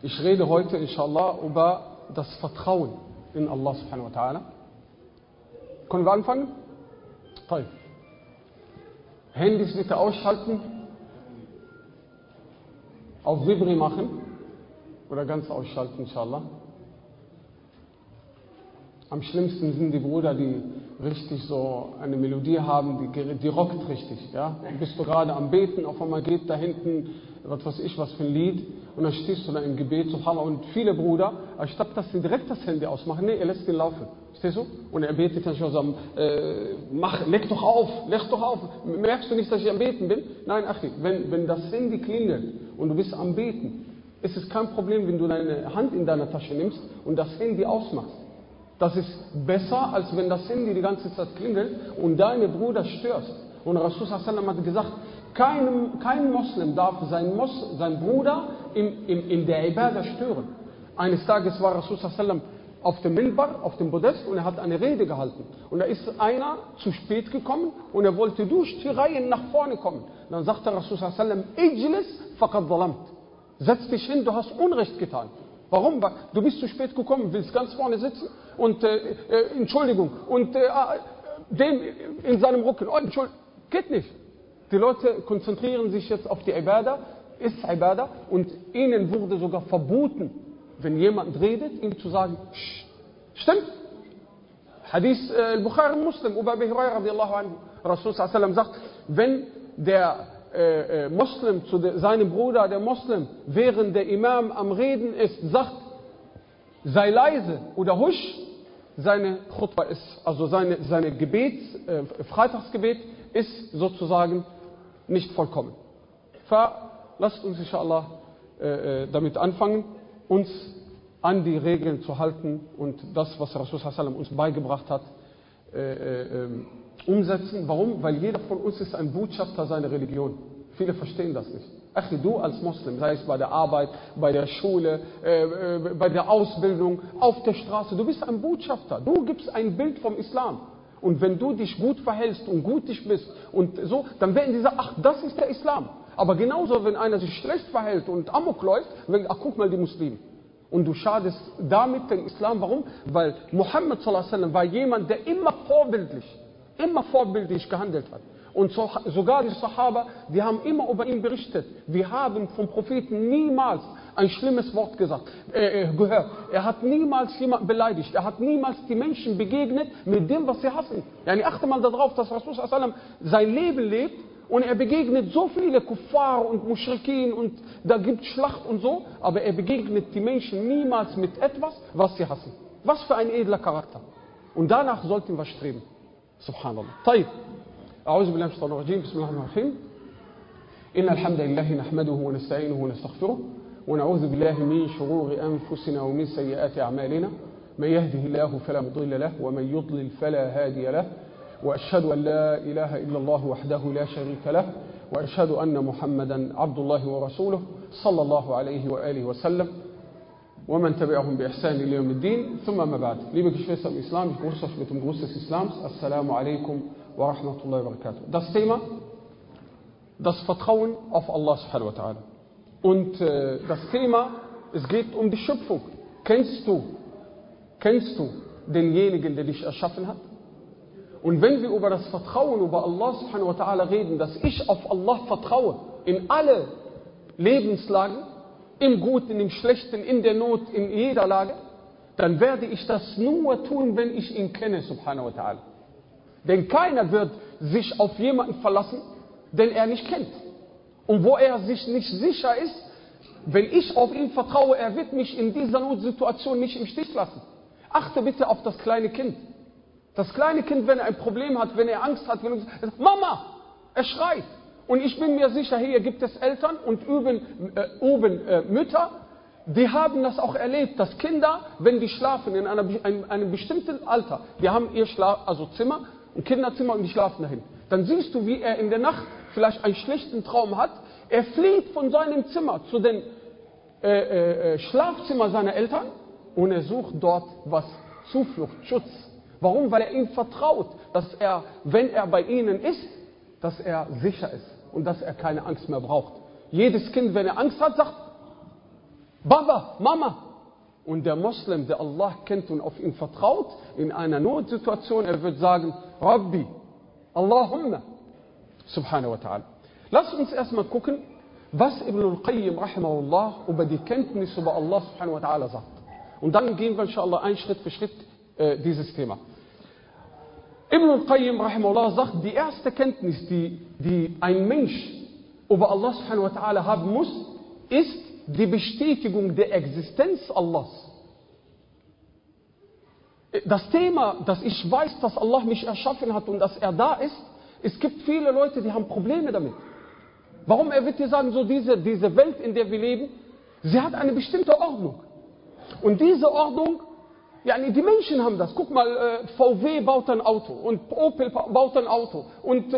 Ich rede heute, inshallah, über das Vertrauen in Allah subhanahu wa ta'ala. Können wir anfangen? Toll. Handys bitte ausschalten. Auf Vibri machen. Oder ganz ausschalten, inshallah. Am schlimmsten sind die Brüder, die richtig so eine Melodie haben, die rockt richtig. Ja? Bist du gerade am Beten, auf einmal geht da hinten, was weiß ich, was für ein Lied, und dann stehst du da im Gebet, subhanallah. Und viele Brüder, anstatt dass sie direkt das Handy ausmachen, nee, er lässt den laufen. Verstehst du? Und er betet dann schon so, leg doch auf. Merkst du nicht, dass ich am Beten bin? Nein, Achi, wenn das Handy klingelt und du bist am Beten, ist es kein Problem, wenn du deine Hand in deiner Tasche nimmst und das Handy ausmachst. Das ist besser, als wenn das Handy die ganze Zeit klingelt und deine Brüder störst. Und Rasul sallallahu hat gesagt, kein Moslem darf seinen Bruder in der Ibadah stören. Eines Tages war Rasul sallallahu auf dem Minbar, auf dem Podest, und er hat eine Rede gehalten. Und da ist einer zu spät gekommen und er wollte durch die Reihen nach vorne kommen. Dann sagte Rasul sallallahu Ijlis faqad zalamt. Setz dich hin, du hast Unrecht getan. Warum? Du bist zu spät gekommen, willst ganz vorne sitzen und Entschuldigung und dem in seinem Rücken. Oh, Entschuldigung, geht nicht. Die Leute konzentrieren sich jetzt auf die Ibadah, ist Ibadah, und ihnen wurde sogar verboten, wenn jemand redet, ihm zu sagen, stimmt. Hadith al-Bukhari Muslim, über Abi Hurairah radiallahu anhu. Rasul sallallahu alaihi wasallam sagt, wenn der Muslim zu seinem Bruder, der Muslim, während der Imam am Reden ist, sagt, sei leise oder husch, seine Khutbah ist, also seine Freitagsgebet ist sozusagen nicht vollkommen. Lasst uns inshallah damit anfangen, uns an die Regeln zu halten und das, was Rasul sallallahu alaihi wasallam uns beigebracht hat, umsetzen. Warum? Weil jeder von uns ist ein Botschafter seiner Religion. Viele verstehen das nicht. Achi, du als Muslim, sei es bei der Arbeit, bei der Schule, bei der Ausbildung, auf der Straße, du bist ein Botschafter. Du gibst ein Bild vom Islam. Und wenn du dich gut verhältst und gutig bist und so, dann werden die sagen, ach, das ist der Islam. Aber genauso, wenn einer sich schlecht verhält und Amok läuft, ach, guck mal die Muslime. Und du schadest damit den Islam. Warum? Weil Muhammad sallallahu alaihi wasallam war jemand, der immer vorbildlich gehandelt hat. Und sogar die Sahaba, die haben immer über ihn berichtet. Wir haben vom Propheten niemals ein schlimmes Wort gehört. Er hat niemals jemanden beleidigt. Er hat niemals die Menschen begegnet mit dem, was sie hassen. Yani achte mal darauf, dass Rasul sallallahu alaihi wasallam sein Leben lebt und er begegnet so viele Kuffar und Muschrikin und da gibt es Schlacht und so, aber er begegnet die Menschen niemals mit etwas, was sie hassen. Was für ein edler Charakter. Und danach sollten wir streben. Subhanallah. طيب. أعوذ بالله من الشيطان الرجيم. بسم الله الرحمن الرحيم. إن الحمد لله نحمده ونستعينه ونستغفره ونعوذ بالله من شرور أنفسنا ومن سيئات أعمالنا. من يهده الله فلا مضل له ومن يضلل فلا هادي له. وأشهد أن لا إله إلا الله وحده لا شريك له وأشهد أن محمدا عبد الله ورسوله صلى الله عليه وآله وسلم ومن تبعهم بإحسان إلى يوم الدين ثم ما بعد. Liebe Geschwister im Islam, ich grüße euch mit dem Gruß des Islams. Assalamu alaikum wa rahmatullahi wa barakatuh. Das Thema, das Vertrauen auf Allah subhanahu wa ta'ala. Und das Thema, es geht um die Schöpfung. Kennst du denjenigen, der dich erschaffen hat? Und wenn wir über das Vertrauen über Allah subhanahu wa ta'ala reden, dass ich auf Allah vertraue, in alle Lebenslagen, im Guten, im Schlechten, in der Not, in jeder Lage, dann werde ich das nur tun, wenn ich ihn kenne, subhanahu wa ta'ala. Denn keiner wird sich auf jemanden verlassen, den er nicht kennt. Und wo er sich nicht sicher ist, wenn ich auf ihn vertraue, er wird mich in dieser Notsituation nicht im Stich lassen. Achte bitte auf das kleine Kind. Das kleine Kind, wenn er ein Problem hat, wenn er Angst hat, Mama, er schreit. Und ich bin mir sicher, hier gibt es Eltern und Mütter, die haben das auch erlebt, dass Kinder, wenn die schlafen in einem bestimmten Alter, die haben ihr Zimmer, ein Kinderzimmer, und die schlafen dahin. Dann siehst du, wie er in der Nacht vielleicht einen schlechten Traum hat. Er flieht von seinem Zimmer zu dem Schlafzimmer seiner Eltern und er sucht dort was Zuflucht, Schutz. Warum? Weil er ihnen vertraut, dass er, wenn er bei ihnen ist, dass er sicher ist und dass er keine Angst mehr braucht. Jedes Kind, wenn er Angst hat, sagt, Baba, Mama. Und der Moslem, der Allah kennt und auf ihn vertraut, in einer Notsituation, er wird sagen, Rabbi, Allahumma, subhanahu wa ta'ala. Lasst uns erstmal gucken, was Ibn al-Qayyim rahimahullah über die Kenntnis über Allah subhanahu wa ta'ala sagt. Und dann gehen wir inshallah Schritt für Schritt dieses Thema. Ibn al-Qayyim rahimahullah sagt, die erste Kenntnis, die ein Mensch über Allah subhanahu wa ta'ala haben muss, ist die Bestätigung der Existenz Allahs. Das Thema, dass ich weiß, dass Allah mich erschaffen hat und dass er da ist, es gibt viele Leute, die haben Probleme damit. Warum? Er wird dir sagen, so diese Welt, in der wir leben, sie hat eine bestimmte Ordnung. Und diese Ordnung, die Menschen haben das. Guck mal, VW baut ein Auto und Opel baut ein Auto und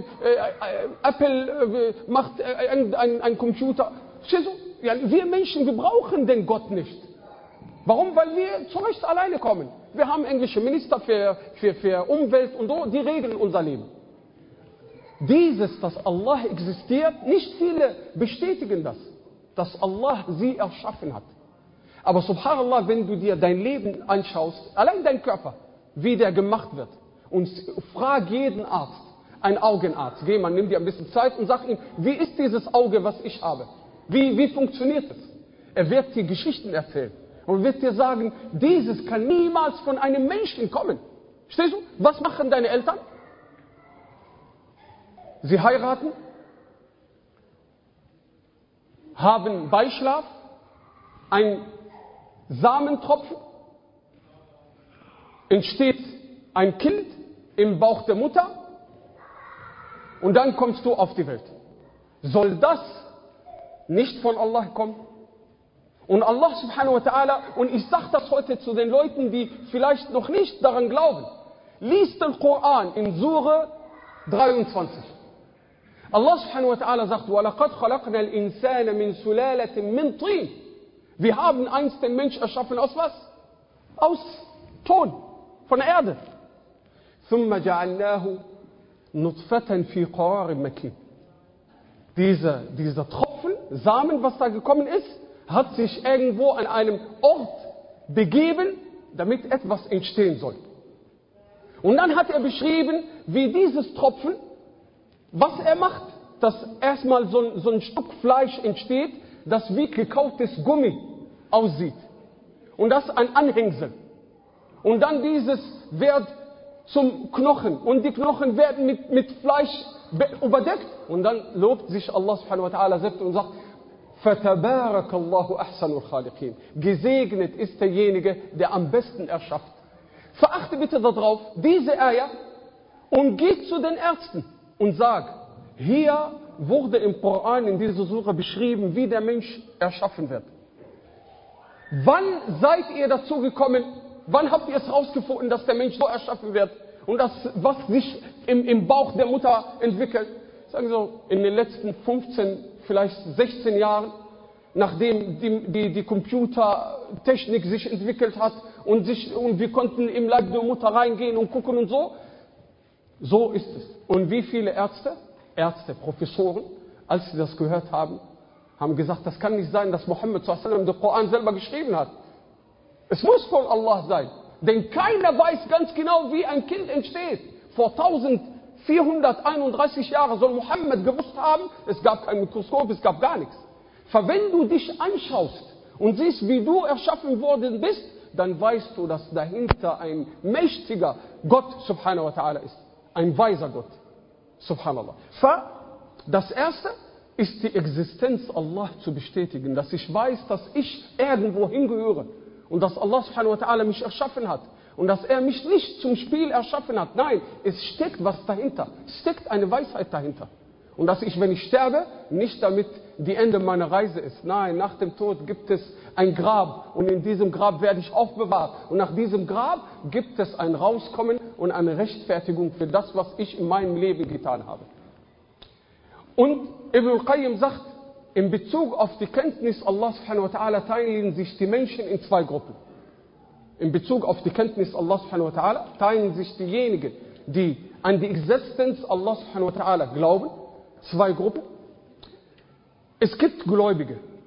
Apple macht ein Computer. Wir Menschen, wir brauchen den Gott nicht. Warum? Weil wir zurecht alleine kommen. Wir haben englische Minister für Umwelt und so, die regeln unser Leben. Dass Allah existiert, nicht viele bestätigen das, dass Allah sie erschaffen hat. Aber subhanallah, wenn du dir dein Leben anschaust, allein dein Körper, wie der gemacht wird, und frag jeden Arzt, ein Augenarzt, geh mal, nimm dir ein bisschen Zeit und sag ihm, wie ist dieses Auge, was ich habe? Wie funktioniert es? Er wird dir Geschichten erzählen und wird dir sagen, dieses kann niemals von einem Menschen kommen. Verstehst du? Was machen deine Eltern? Sie heiraten, haben Beischlaf, ein Samentropfen, entsteht ein Kind im Bauch der Mutter und dann kommst du auf die Welt. Soll das nicht von Allah kommen? Und Allah subhanahu wa ta'ala, und ich sage das heute zu den Leuten, die vielleicht noch nicht daran glauben, liest den Koran in Sure 23. Allah subhanahu wa ta'ala sagt, وَلَقَدْ خَلَقْنَا الْإِنسَانَ مِنْ سُلَالَةٍ مِنْ طِينٍ. Wir haben einst den Mensch erschaffen aus was? Aus Ton, von der Erde. ثُمَّ جَعَلْنَاهُ نُطْفَةً فِي قَرَارٍ مَكِينٍ. Dieser Tropfen, Samen, was da gekommen ist, hat sich irgendwo an einem Ort begeben, damit etwas entstehen soll. Und dann hat er beschrieben, wie dieses Tropfen, was er macht, dass erstmal so ein Stück Fleisch entsteht, das wie gekautes Gummi aussieht. Und das ein Anhängsel. Und dann dieses wird zum Knochen. Und die Knochen werden mit Fleisch überdeckt. Und dann lobt sich Allah subhanahu wa ta'ala selbst und sagt, فَتَبَارَكَ اللَّهُ أَحْسَنُ الْخَالِقِينَ. Gesegnet ist derjenige, der am besten erschafft. Verachte bitte darauf, diese Ayah, und geh zu den Ärzten und sag, hier wurde im Koran in dieser Sura beschrieben, wie der Mensch erschaffen wird. Wann seid ihr dazu gekommen? Wann habt ihr es herausgefunden, dass der Mensch so erschaffen wird? Und das, was sich im Bauch der Mutter entwickelt? Sagen Sie so, in den letzten 15, vielleicht 16 Jahren, nachdem die Computertechnik sich entwickelt hat und wir konnten im Leib der Mutter reingehen und gucken und so. So ist es. Und wie viele Ärzte, Professoren, als sie das gehört haben, haben gesagt, das kann nicht sein, dass Muhammad sallallahu den Koran selber geschrieben hat. Es muss von Allah sein. Denn keiner weiß ganz genau, wie ein Kind entsteht. Vor 1431 Jahren soll Muhammad gewusst haben, es gab kein Mikroskop, es gab gar nichts. Wenn du dich anschaust und siehst, wie du erschaffen worden bist, dann weißt du, dass dahinter ein mächtiger Gott subhanahu wa ta'ala ist. Ein weiser Gott. Subhanallah. Das erste ist die Existenz Allah zu bestätigen, dass ich weiß, dass ich irgendwo hingehöre und dass Allah subhanahu wa ta'ala mich erschaffen hat und dass er mich nicht zum Spiel erschaffen hat. Nein, es steckt was dahinter. Es steckt eine Weisheit dahinter. Und dass ich, wenn ich sterbe, nicht damit die Ende meiner Reise ist. Nein, nach dem Tod gibt es ein Grab und in diesem Grab werde ich aufbewahrt. Und nach diesem Grab gibt es ein Rauskommen und eine Rechtfertigung für das, was ich in meinem Leben getan habe. Und Ibn al-Qayyim sagt, in Bezug auf die Kenntnis Allah subhanahu wa ta'ala teilen sich die Menschen in zwei Gruppen. In Bezug auf die Kenntnis Allah subhanahu wa ta'ala teilen sich diejenigen, die an die Existenz Allah subhanahu wa ta'ala glauben, zwei Gruppen. Es gibt Gläubige,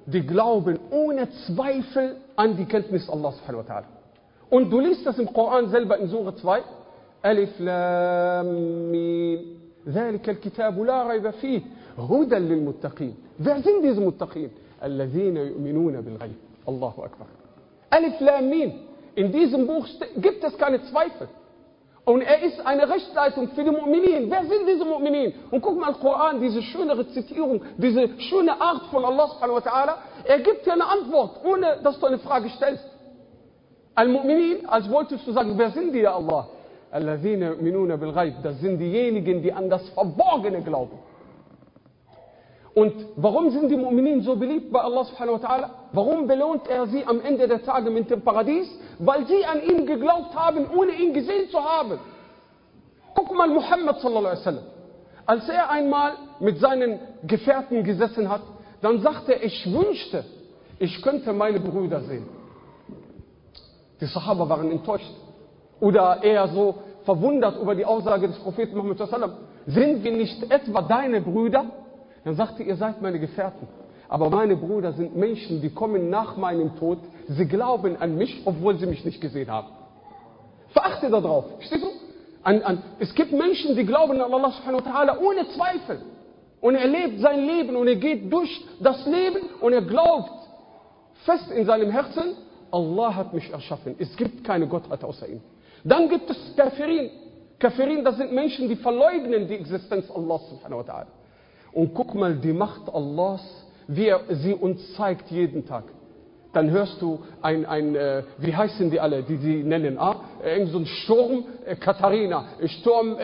die glauben ohne Zweifel an die Kenntnis Allah subhanahu wa ta'ala. Und du liest das im Koran selber in Sura 2. Alif Lam Mim. ذلك الكتاب لا ريب فيه هدى للمتقين. Wer sind diese Muttaqin? الذين يؤمنون بالغيب. Allahu Akbar. Alif Lam Mim. In diesem Buch gibt es keine Zweifel. Und ist eine Rechtsleitung für die Mu'minin. Wer sind diese Mu'minin? Und guck mal, Koran, diese schöne Rezitierung, diese schöne Art von Allah subhanahu wa ta'ala, er gibt dir eine Antwort, ohne dass du eine Frage stellst. Al-Mu'minin, als wolltest du sagen, wer sind die, ya Allah? Alladhina yu'minuna bil ghaib. Das sind diejenigen, die an das Verborgene glauben. Und warum sind die Mu'minin so beliebt bei Allah subhanahu wa ta'ala? Warum belohnt er sie am Ende der Tage mit dem Paradies? Weil sie an ihn geglaubt haben, ohne ihn gesehen zu haben. Guck mal Muhammad sallallahu alaihi wasallam. Als er einmal mit seinen Gefährten gesessen hat, dann sagte er, ich wünschte, ich könnte meine Brüder sehen. Die Sahaba waren enttäuscht. Oder eher so verwundert über die Aussage des Propheten Muhammad sallallahu alaihi wasallam. Sind wir nicht etwa deine Brüder? Dann sagte er, ihr seid meine Gefährten. Aber meine Brüder sind Menschen, die kommen nach meinem Tod. Sie glauben an mich, obwohl sie mich nicht gesehen haben. Verachte darauf. Verstehst du? Es gibt Menschen, die glauben an Allah subhanahu wa ta'ala ohne Zweifel. Und er lebt sein Leben und er geht durch das Leben und er glaubt fest in seinem Herzen, Allah hat mich erschaffen. Es gibt keine Gottheit außer ihm. Dann gibt es Kafirin. Kafirin, das sind Menschen, die verleugnen die Existenz Allahs subhanahu wa ta'ala. Und guck mal die Macht Allahs, wie er sie uns zeigt jeden Tag. Dann hörst du wie heißen die alle, die sie nennen? Irgend so ein Sturm, Katharina, Sturm,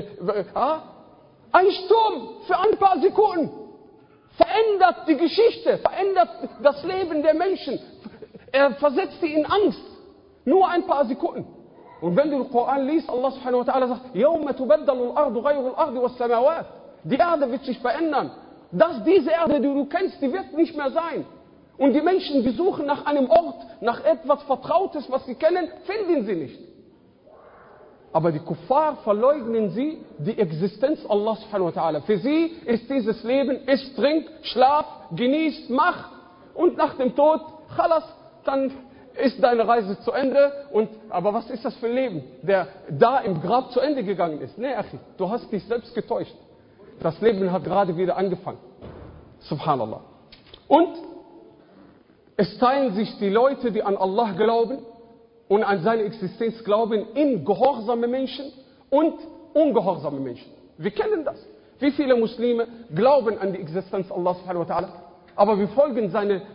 ein Sturm für ein paar Sekunden verändert die Geschichte, verändert das Leben der Menschen. Er versetzt sie in Angst. Nur ein paar Sekunden. Und wenn du den Koran liest, Allah subhanahu wa ta'ala sagt, يَوْمَ تُبَدَّلُ الْأَرْضُ غَيْرُ الْأَرْضِ وَالسَّمَاوَاتِ. Die Erde wird sich verändern. Diese Erde, die du kennst, die wird nicht mehr sein. Und die Menschen, die suchen nach einem Ort, nach etwas Vertrautes, was sie kennen, finden sie nicht. Aber die Kuffar verleugnen sie die Existenz Allah subhanahu wa ta'ala. Für sie ist dieses Leben, isst, trink, schlaf, genießt, mach. Und nach dem Tod, khalas, dann ist deine Reise zu Ende. Aber was ist das für ein Leben, der da im Grab zu Ende gegangen ist? Nee, Achi, du hast dich selbst getäuscht. Das Leben hat gerade wieder angefangen. Subhanallah. Und es teilen sich die Leute, die an Allah glauben und an seine Existenz glauben, in gehorsame Menschen und ungehorsame Menschen. Wir kennen das. Wie viele Muslime glauben an die Existenz Allah subhanahu wa ta'ala, aber wir folgen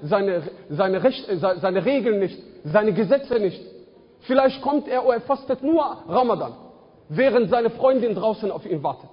seine Regeln nicht, seine Gesetze nicht. Vielleicht kommt er oder er fastet nur Ramadan, während seine Freundin draußen auf ihn wartet.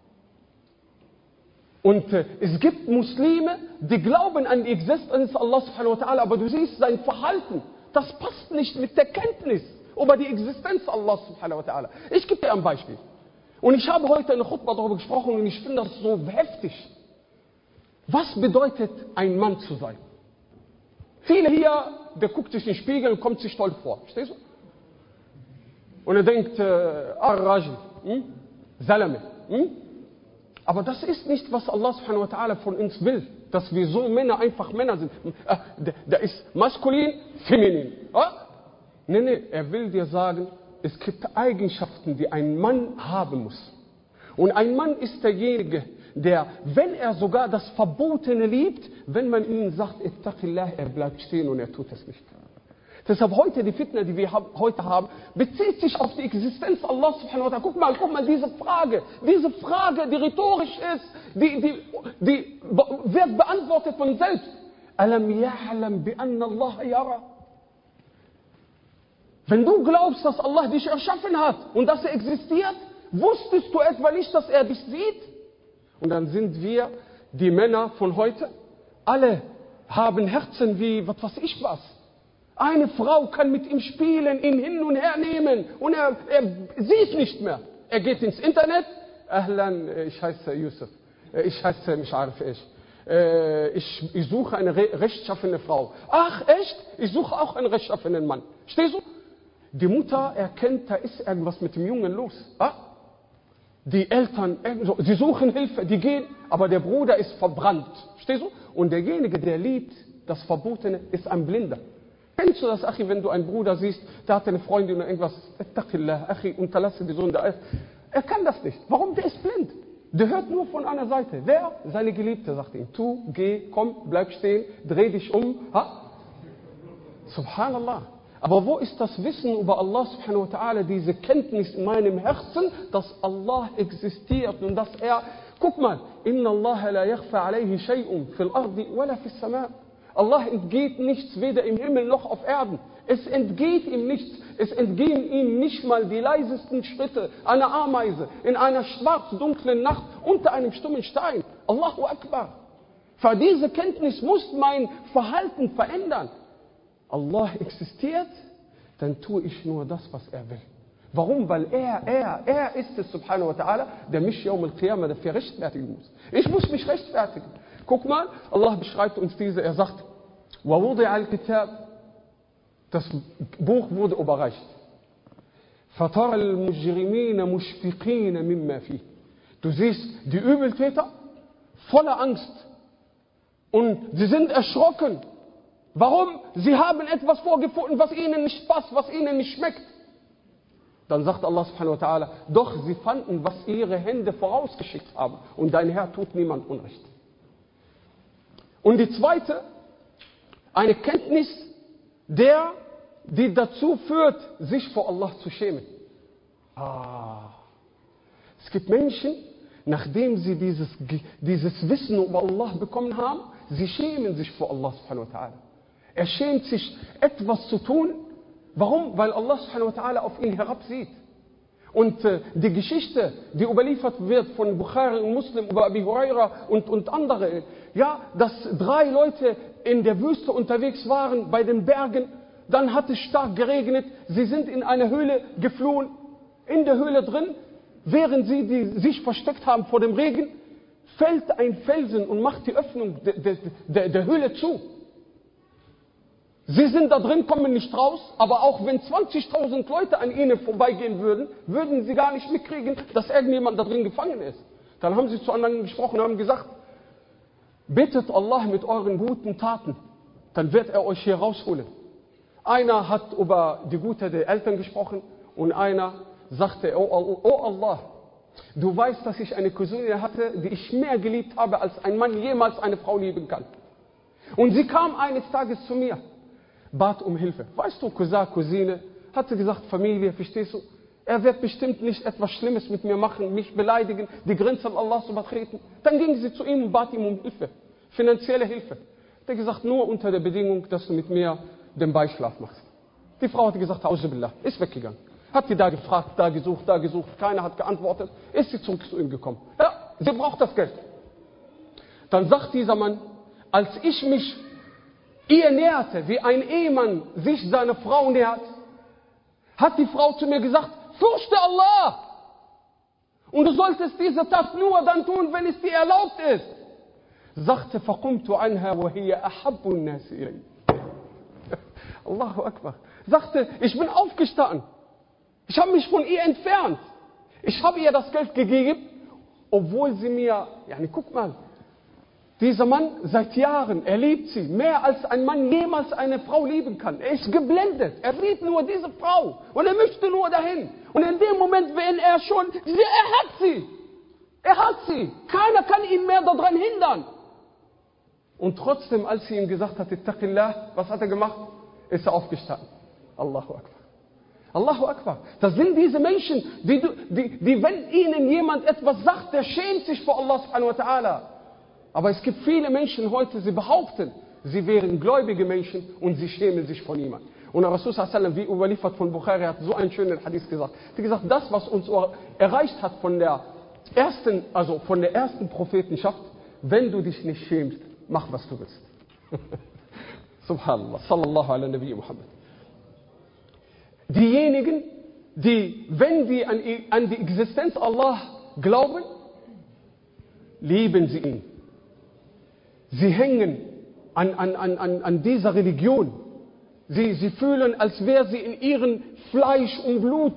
Und es gibt Muslime, die glauben an die Existenz Allah subhanahu wa ta'ala, aber du siehst sein Verhalten, das passt nicht mit der Kenntnis über die Existenz Allah subhanahu wa ta'ala. Ich gebe dir ein Beispiel. Und ich habe heute eine Khutbah darüber gesprochen und ich finde das so heftig. Was bedeutet ein Mann zu sein? Viele hier, der guckt sich in den Spiegel und kommt sich toll vor. Verstehst du? Und er denkt, Ar-Rajil, Salame. Aber das ist nicht, was Allah subhanahu wa ta'ala von uns will. Dass wir so Männer einfach Männer sind. Da ist maskulin, feminin. Nee, er will dir sagen, es gibt Eigenschaften, die ein Mann haben muss. Und ein Mann ist derjenige, der, wenn er sogar das Verbotene liebt, wenn man ihm sagt, Ittaqillah, er bleibt stehen und er tut es nicht. Deshalb heute die Fitna, die wir heute haben, bezieht sich auf die Existenz Allah subhanahu wa ta'ala. Guck mal, diese Frage, die rhetorisch ist, die wird beantwortet von selbst. Alam ya'lam bi anna Allah yara. Wenn du glaubst, dass Allah dich erschaffen hat und dass er existiert, wusstest du etwa nicht, dass er dich sieht? Und dann sind wir, die Männer von heute, alle haben Herzen wie, was weiß ich was. Eine Frau kann mit ihm spielen, ihn hin und her nehmen und er sieht nicht mehr. Er geht ins Internet. Ahlan, ich heiße Yusuf. Ich heiße Misharif ich suche eine rechtschaffene Frau. Ach, echt? Ich suche auch einen rechtschaffenen Mann. Stehst du? Die Mutter erkennt, da ist irgendwas mit dem Jungen los. Die Eltern, sie suchen Hilfe, die gehen, aber der Bruder ist verbrannt. Stehst du? Und derjenige, der liebt, das Verbotene, ist ein Blinder. Kennst du das, Achi, wenn du einen Bruder siehst, der hat eine Freundin und irgendwas, Ittaqillah, Achi, unterlasse die Sünde. Er kann das nicht. Warum? Der ist blind. Der hört nur von einer Seite. Wer? Seine Geliebte sagt ihm, tu, geh, komm, bleib stehen, dreh dich um. Ha? Subhanallah. Aber wo ist das Wissen über Allah subhanahu wa ta'ala, diese Kenntnis in meinem Herzen, dass Allah existiert und dass er, guck mal, Inna Allah la yakhfa alayhi shay'un fil ardi wala fis sama'. Allah entgeht nichts, weder im Himmel noch auf Erden. Es entgeht ihm nichts. Es entgehen ihm nicht mal die leisesten Schritte einer Ameise in einer schwarz-dunklen Nacht unter einem stummen Stein. Allahu Akbar. Für diese Kenntnis muss mein Verhalten verändern. Allah existiert, dann tue ich nur das, was er will. Warum? Weil er ist es, subhanahu wa ta'ala, der mich Yawm al-Qiyamah dafür rechtfertigen muss. Ich muss mich rechtfertigen. Guck mal, Allah beschreibt uns diese, er sagt, وَوُضِعَ الْكِتَابِ, das Buch wurde überreicht. فَتَرَى الْمُجْرِمِينَ مُشْفِقِينَ مِمَّا فِيهِ. Du siehst die Übeltäter voller Angst und sie sind erschrocken. Warum? Sie haben etwas vorgefunden, was ihnen nicht passt, was ihnen nicht schmeckt. Dann sagt Allah subhanahu wa ta'ala, doch sie fanden, was ihre Hände vorausgeschickt haben. Und dein Herr tut niemand Unrecht. Und die zweite, eine Kenntnis, die dazu führt, sich vor Allah zu schämen. Es gibt Menschen, nachdem sie dieses Wissen über Allah bekommen haben, sie schämen sich vor Allah subhanahu wa ta'ala. Er schämt sich, etwas zu tun. Warum? Weil Allah subhanahu wa ta'ala auf ihn herabsieht. Und die Geschichte, die überliefert wird von Bukhari und Muslim über Abi Huraira und andere, ja, dass 3 Leute in der Wüste unterwegs waren, bei den Bergen, dann hat es stark geregnet, sie sind in eine Höhle geflohen, in der Höhle drin, während sie sich versteckt haben vor dem Regen, fällt ein Felsen und macht die Öffnung der Höhle zu. Sie sind da drin, kommen nicht raus, aber auch wenn 20.000 Leute an ihnen vorbeigehen würden, würden sie gar nicht mitkriegen, dass irgendjemand da drin gefangen ist. Dann haben sie zueinander gesprochen und haben gesagt, bittet Allah mit euren guten Taten, dann wird er euch hier rausholen. Einer hat über die Gute der Eltern gesprochen und einer sagte, oh Allah, du weißt, dass ich eine Cousine hatte, die ich mehr geliebt habe, als ein Mann jemals eine Frau lieben kann. Und sie kam eines Tages zu mir, bat um Hilfe. Weißt du, Cousin, Cousine, hat sie gesagt, Familie, verstehst du? Er wird bestimmt nicht etwas Schlimmes mit mir machen, mich beleidigen, die Grenzen Allahs übertreten. Dann ging sie zu ihm und bat ihm um Hilfe, finanzielle Hilfe. Hat er gesagt, nur unter der Bedingung, dass du mit mir den Beischlaf machst. Die Frau hat gesagt, Auzubillah, ist weggegangen. Hat sie da gefragt, da gesucht, keiner hat geantwortet, ist sie zurück zu ihm gekommen. Ja, sie braucht das Geld. Dann sagt dieser Mann, als ich mich ihr näherte, wie ein Ehemann sich seiner Frau nähert, hat die Frau zu mir gesagt, fürchte Allah. Und du solltest diese Tat nur dann tun, wenn es dir erlaubt ist. Sagte, فَقُمْتُ عَنْهَا وَهِيَ أَحَبُّ النَّاسِ إِلَيْهِ. Allahu Akbar. Sagte, ich bin aufgestanden. Ich habe mich von ihr entfernt. Ich habe ihr das Geld gegeben, obwohl sie mir, guck mal, dieser Mann seit Jahren, er liebt sie mehr als ein Mann jemals eine Frau lieben kann. Er ist geblendet, er liebt nur diese Frau und er möchte nur dahin. Und in dem Moment, wenn er schon, er hat sie. Keiner kann ihn mehr daran hindern. Und trotzdem, als sie ihm gesagt hat, Ittaqillah, was hat er gemacht? Ist er aufgestanden. Allahu Akbar. Allahu Akbar. Das sind diese Menschen, die wenn ihnen jemand etwas sagt, der schämt sich vor Allah subhanahu wa ta'ala. Aber es gibt viele Menschen heute, sie behaupten, sie wären gläubige Menschen und sie schämen sich vor niemand. Und der Rasul sallallahu alaihi wasallam, wie überliefert von Bukhari, hat so einen schönen Hadith gesagt. Er hat gesagt, das, was uns erreicht hat von der ersten Prophetenschaft, wenn du dich nicht schämst, mach was du willst. Subhanallah, sallallahu ala Nabi Muhammad. Diejenigen, wenn die an die Existenz Allah glauben, lieben sie ihn. Sie hängen an dieser Religion. Sie fühlen, als wäre sie in ihrem Fleisch und Blut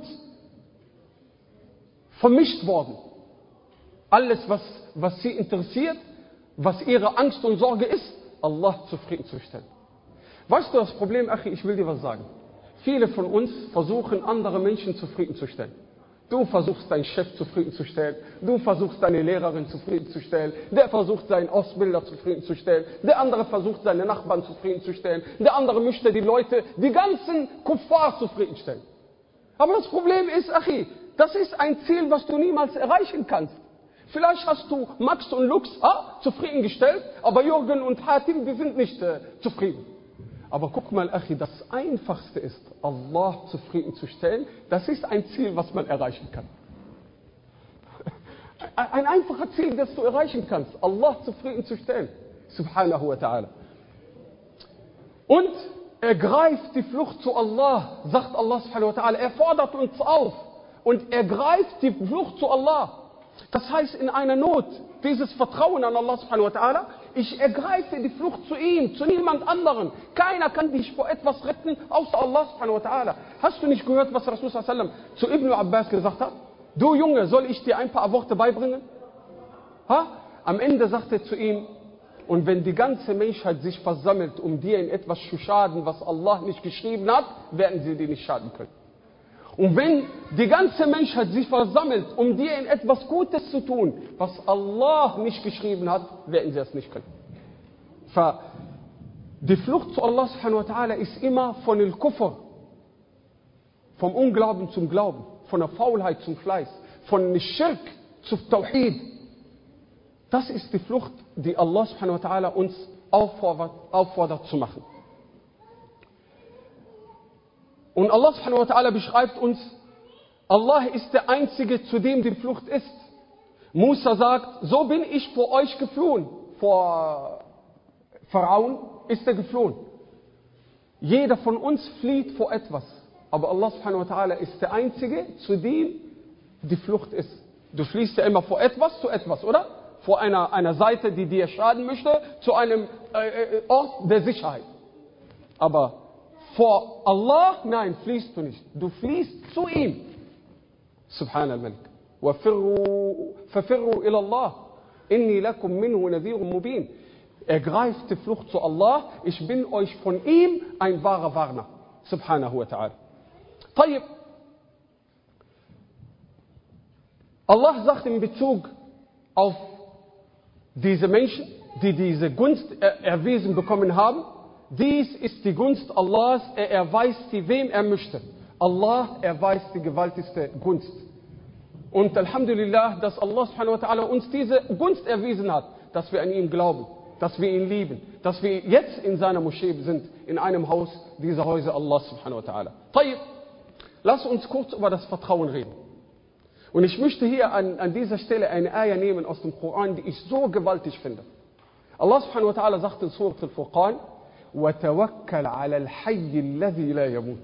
vermischt worden. Alles, was sie interessiert, was ihre Angst und Sorge ist, Allah zufriedenzustellen. Weißt du das Problem, Achi, ich will dir was sagen. Viele von uns versuchen, andere Menschen zufriedenzustellen. Du versuchst, deinen Chef zufriedenzustellen. Du versuchst, deine Lehrerin zufriedenzustellen. Der versucht, seinen Ausbilder zufriedenzustellen. Der andere versucht, seine Nachbarn zufriedenzustellen. Der andere möchte die Leute, die ganzen Kuffar zufriedenstellen. Aber das Problem ist, Achi, das ist ein Ziel, was du niemals erreichen kannst. Vielleicht hast du Max und Lux zufriedengestellt, aber Jürgen und Hatim, die sind nicht zufrieden. Aber guck mal, Achi, das Einfachste ist, Allah zufriedenzustellen. Das ist ein Ziel, was man erreichen kann. Ein einfacher Ziel, das du erreichen kannst, Allah zufriedenzustellen. Subhanahu wa ta'ala. Und ergreift die Flucht zu Allah, sagt Allah subhanahu wa ta'ala. Er fordert uns auf und ergreift die Flucht zu Allah. Das heißt, in einer Not, dieses Vertrauen an Allah subhanahu wa ta'ala, ich ergreife die Flucht zu ihm, zu niemand anderen. Keiner kann dich vor etwas retten, außer Allah subhanahu wa ta'ala. Hast du nicht gehört, was Rasul sallallahu alaihi wasallam zu Ibn Abbas gesagt hat? Du Junge, soll ich dir ein paar Worte beibringen? Am Ende sagt er zu ihm, und wenn die ganze Menschheit sich versammelt, um dir in etwas zu schaden, was Allah nicht geschrieben hat, werden sie dir nicht schaden können. Und wenn die ganze Menschheit sich versammelt, um dir in etwas Gutes zu tun, was Allah nicht geschrieben hat, werden sie es nicht können. Die Flucht zu Allah subhanahu wa ta'ala ist immer von dem Kufr, vom Unglauben zum Glauben, von der Faulheit zum Fleiß, von Schirk zu Tawhid. Das ist die Flucht, die Allah subhanahu wa ta'ala uns auffordert zu machen. Und Allah subhanahu wa ta'ala beschreibt uns, Allah ist der Einzige, zu dem die Flucht ist. Musa sagt, so bin ich vor euch geflohen. Vor Pharaon ist er geflohen. Jeder von uns flieht vor etwas. Aber Allah subhanahu wa ta'ala ist der Einzige, zu dem die Flucht ist. Du fliehst ja immer vor etwas zu etwas, oder? Vor einer Seite, die dir schaden möchte, zu einem Ort der Sicherheit. Aber vor Allah, nein, fliehst du nicht. Du fliehst zu ihm. Subhanal Malik. فَفِرُّوا إِلَى اللَّهِ إِنِّي لَكُمْ مِنْهُ نَذِيرٌ مُبِينٌ. Ergreift die Flucht zu Allah. Ich bin euch von ihm ein wahrer Warner. Subhanahu wa ta'ala. طيب. Allah sagt in Bezug auf diese Menschen, die diese Gunst erwiesen bekommen haben, dies ist die Gunst Allahs, er erweist sie, wem er möchte. Allah erweist die gewaltigste Gunst. Und Alhamdulillah, dass Allah subhanahu wa ta'ala uns diese Gunst erwiesen hat, dass wir an ihn glauben, dass wir ihn lieben, dass wir jetzt in seiner Moschee sind, in einem Haus dieser Häuser Allah subhanahu wa ta'ala. طيب, lass uns kurz über das Vertrauen reden. Und ich möchte hier an dieser Stelle eine Ayah nehmen aus dem Koran, die ich so gewaltig finde. Allah subhanahu wa ta'ala sagt in Surat al-Furqan, وَتَوَكَّلْ عَلَى الْحَيِّ الَّذِي لَا يَمُوتُ.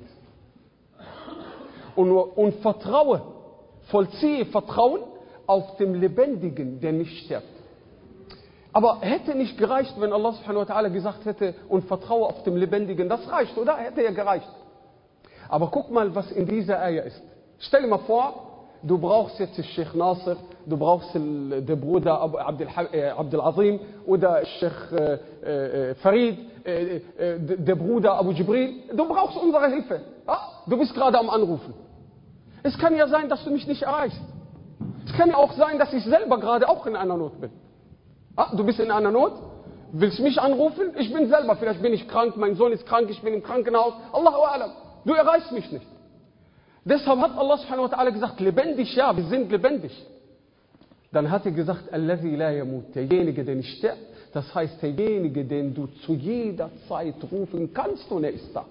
Und vertraue, vollziehe Vertrauen auf dem Lebendigen, der nicht stirbt. Aber hätte nicht gereicht, wenn Allah subhanahu wa ta'ala gesagt hätte, und vertraue auf dem Lebendigen, das reicht, oder? Hätte ja gereicht. Aber guck mal, was in dieser Ayah ist. Stell dir mal vor, du brauchst jetzt Sheikh Nasser, du brauchst den Bruder Abdul Azim oder Sheikh Farid, der Bruder Abu Jibril. Du brauchst unsere Hilfe. Du bist gerade am Anrufen. Es kann ja sein, dass du mich nicht erreichst. Es kann ja auch sein, dass ich selber gerade auch in einer Not bin. Du bist in einer Not, willst mich anrufen? Ich bin selber, vielleicht bin ich krank, mein Sohn ist krank, ich bin im Krankenhaus. Allahu A'lam. Du erreichst mich nicht. Deshalb hat Allah subhanahu wa ta'ala gesagt, lebendig, ja, wir sind lebendig. Dann hat er gesagt, Allazi la yamut, derjenige, der nicht stirbt. Das heißt, derjenige, den du zu jeder Zeit rufen kannst und er ist da.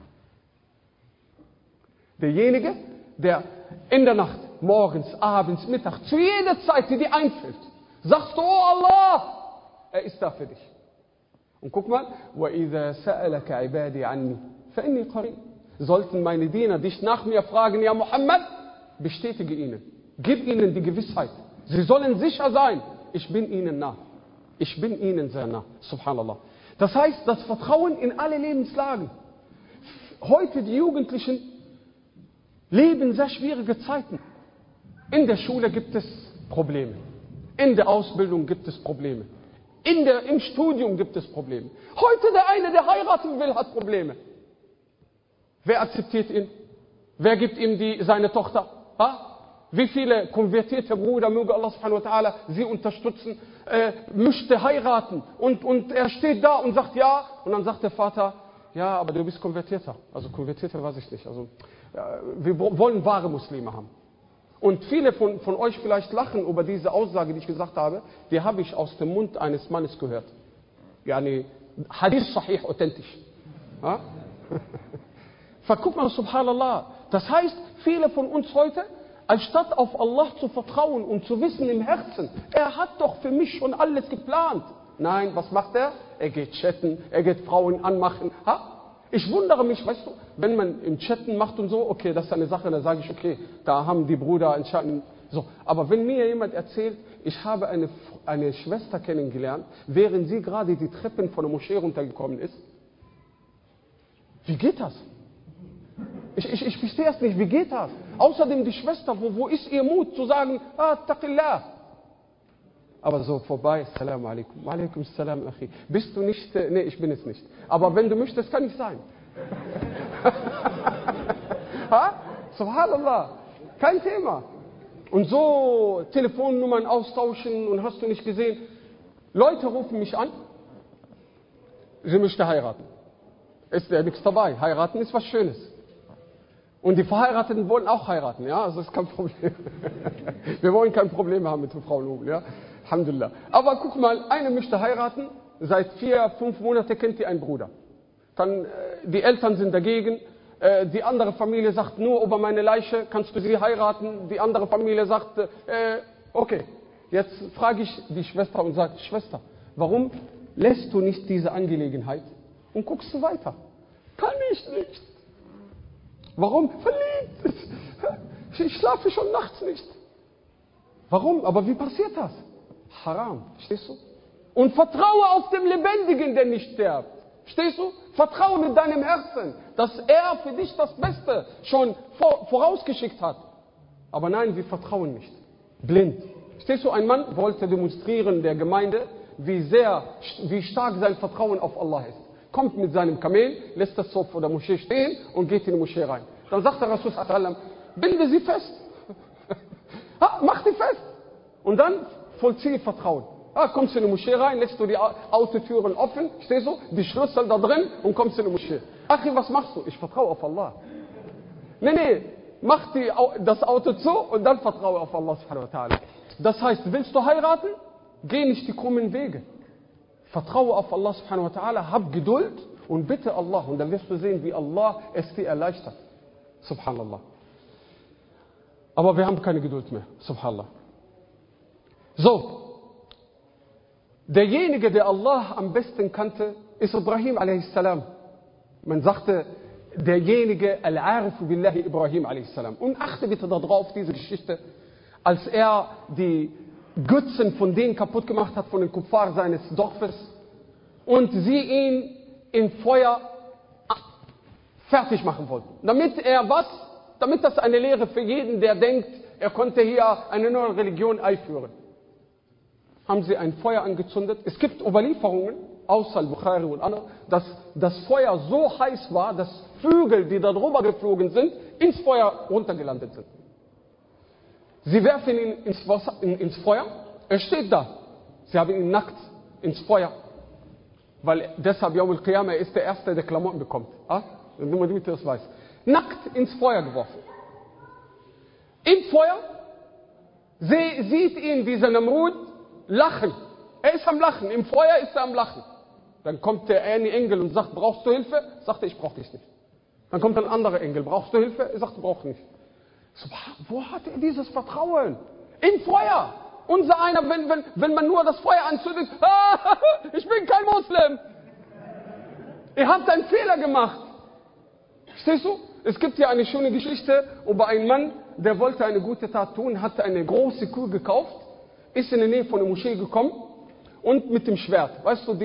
Derjenige, der in der Nacht, morgens, abends, mittags, zu jeder Zeit, die dir einfällt, sagst du, oh Allah, er ist da für dich. Und guck mal, وَإِذَا سَأَلَكَ عِبَادِي عَنِّي فَإِنِّي قَرِيبٌ. Sollten meine Diener dich nach mir fragen, ja Muhammad, bestätige ihnen, gib ihnen die Gewissheit. Sie sollen sicher sein, ich bin ihnen nah. Ich bin ihnen sehr nah. Subhanallah. Das heißt, das Vertrauen in alle Lebenslagen. Heute die Jugendlichen leben sehr schwierige Zeiten. In der Schule gibt es Probleme. In der Ausbildung gibt es Probleme. Im Studium gibt es Probleme. Heute der eine, der heiraten will, hat Probleme. Wer akzeptiert ihn? Wer gibt ihm seine Tochter? Ha? Wie viele konvertierte Brüder, möge Allah subhanahu wa ta'ala sie unterstützen, möchte heiraten und er steht da und sagt ja, und dann sagt der Vater, ja, aber du bist Konvertierter. Also Konvertierter weiß ich nicht. Also wir wollen wahre Muslime haben. Und viele von euch vielleicht lachen über diese Aussage, die ich gesagt habe, die habe ich aus dem Mund eines Mannes gehört. Yani, Hadith sahih, authentisch. Ja? Guck mal, subhanallah. Das heißt, viele von uns heute, anstatt auf Allah zu vertrauen und zu wissen im Herzen, er hat doch für mich schon alles geplant. Nein, was macht er? Er geht chatten, er geht Frauen anmachen. Ha? Ich wundere mich, weißt du, wenn man im Chatten macht und so, okay, das ist eine Sache, da sage ich, okay, da haben die Brüder entscheiden. So. Aber wenn mir jemand erzählt, ich habe eine Schwester kennengelernt, während sie gerade die Treppen von der Moschee runtergekommen ist. Wie geht das? Ich verstehe es nicht, wie geht das? Außerdem die Schwester, wo ist ihr Mut zu sagen, taqillah. Aber so vorbei, Assalamu alaikum, wa alaikum assalam, akhi. Bist du nicht, nee, ich bin es nicht. Aber wenn du möchtest, kann ich sein. Ha? Subhanallah, kein Thema. Und so Telefonnummern austauschen und hast du nicht gesehen. Leute rufen mich an, sie möchten heiraten. Ist ja nichts dabei, heiraten ist was Schönes. Und die Verheirateten wollen auch heiraten, ja, also ist kein Problem. Wir wollen kein Problem haben mit den Frauen, ja, Alhamdulillah. Aber guck mal, eine möchte heiraten, seit 4-5 Monaten kennt die einen Bruder. Dann, die Eltern sind dagegen, die andere Familie sagt, nur über meine Leiche kannst du sie heiraten. Die andere Familie sagt, okay. Jetzt frage ich die Schwester und sage, Schwester, warum lässt du nicht diese Angelegenheit und guckst du weiter? Kann ich nicht. Warum? Verliebt. Ich schlafe schon nachts nicht. Warum? Aber wie passiert das? Haram. Verstehst du? Und vertraue auf den Lebendigen, der nicht stirbt. Verstehst du? Vertraue mit deinem Herzen, dass er für dich das Beste schon vorausgeschickt hat. Aber nein, wir vertrauen nicht. Blind. Verstehst du? Ein Mann wollte demonstrieren der Gemeinde, wie stark sein Vertrauen auf Allah ist. Kommt mit seinem Kamel, lässt das so vor der Moschee stehen und geht in die Moschee rein. Dann sagt der Rasul sallam, binde sie fest. Mach die fest. Und dann vollziehe Vertrauen. Kommst du in die Moschee rein, lässt du die Autotüren offen, stehst du, die Schlüssel da drin und kommst in die Moschee. Achi, was machst du? Ich vertraue auf Allah. Nee, mach das Auto zu und dann vertraue auf Allah subhanahu wa ta'ala. Das heißt, willst du heiraten? Geh nicht die krummen Wege. Vertraue auf Allah subhanahu wa ta'ala, hab Geduld und bitte Allah. Und dann wirst du sehen, wie Allah es dir erleichtert. Subhanallah. Aber wir haben keine Geduld mehr. Subhanallah. So. Derjenige, der Allah am besten kannte, ist Ibrahim a.s. Man sagte, derjenige, Al-Arifu billahi Ibrahim a.s. Und achte bitte darauf, diese Geschichte, als er die Götzen von denen kaputt gemacht hat, von den Kuffar seines Dorfes, und sie ihn im Feuer fertig machen wollten. Damit das eine Lehre für jeden, der denkt, er konnte hier eine neue Religion einführen. Haben sie ein Feuer angezündet. Es gibt Überlieferungen, außer Al-Bukhari und andere, dass das Feuer so heiß war, dass Vögel, die da drüber geflogen sind, ins Feuer runtergelandet sind. Sie werfen ihn ins Feuer, er steht da. Sie haben ihn nackt ins Feuer. Weil deshalb, Yawm al-Qiyamah, ist der Erste, der Klamotten bekommt. Nur damit du das weißt. Nackt ins Feuer geworfen. Im Feuer sieht ihn dieser Namrud lachen. Er ist am Lachen. Im Feuer ist er am Lachen. Dann kommt der eine Engel und sagt, brauchst du Hilfe? Sagt er, ich brauche dich nicht. Dann kommt ein anderer Engel, brauchst du Hilfe? Er sagt, brauch nicht. So, wo hat er dieses Vertrauen? Im Feuer. Unser einer, wenn man nur das Feuer anzündet, ich bin kein Muslim. Ihr habt einen Fehler gemacht. Verstehst du? Es gibt ja eine schöne Geschichte über einen Mann, der wollte eine gute Tat tun, hatte eine große Kuh gekauft, ist in die Nähe von der Moschee gekommen und mit dem Schwert. Weißt du,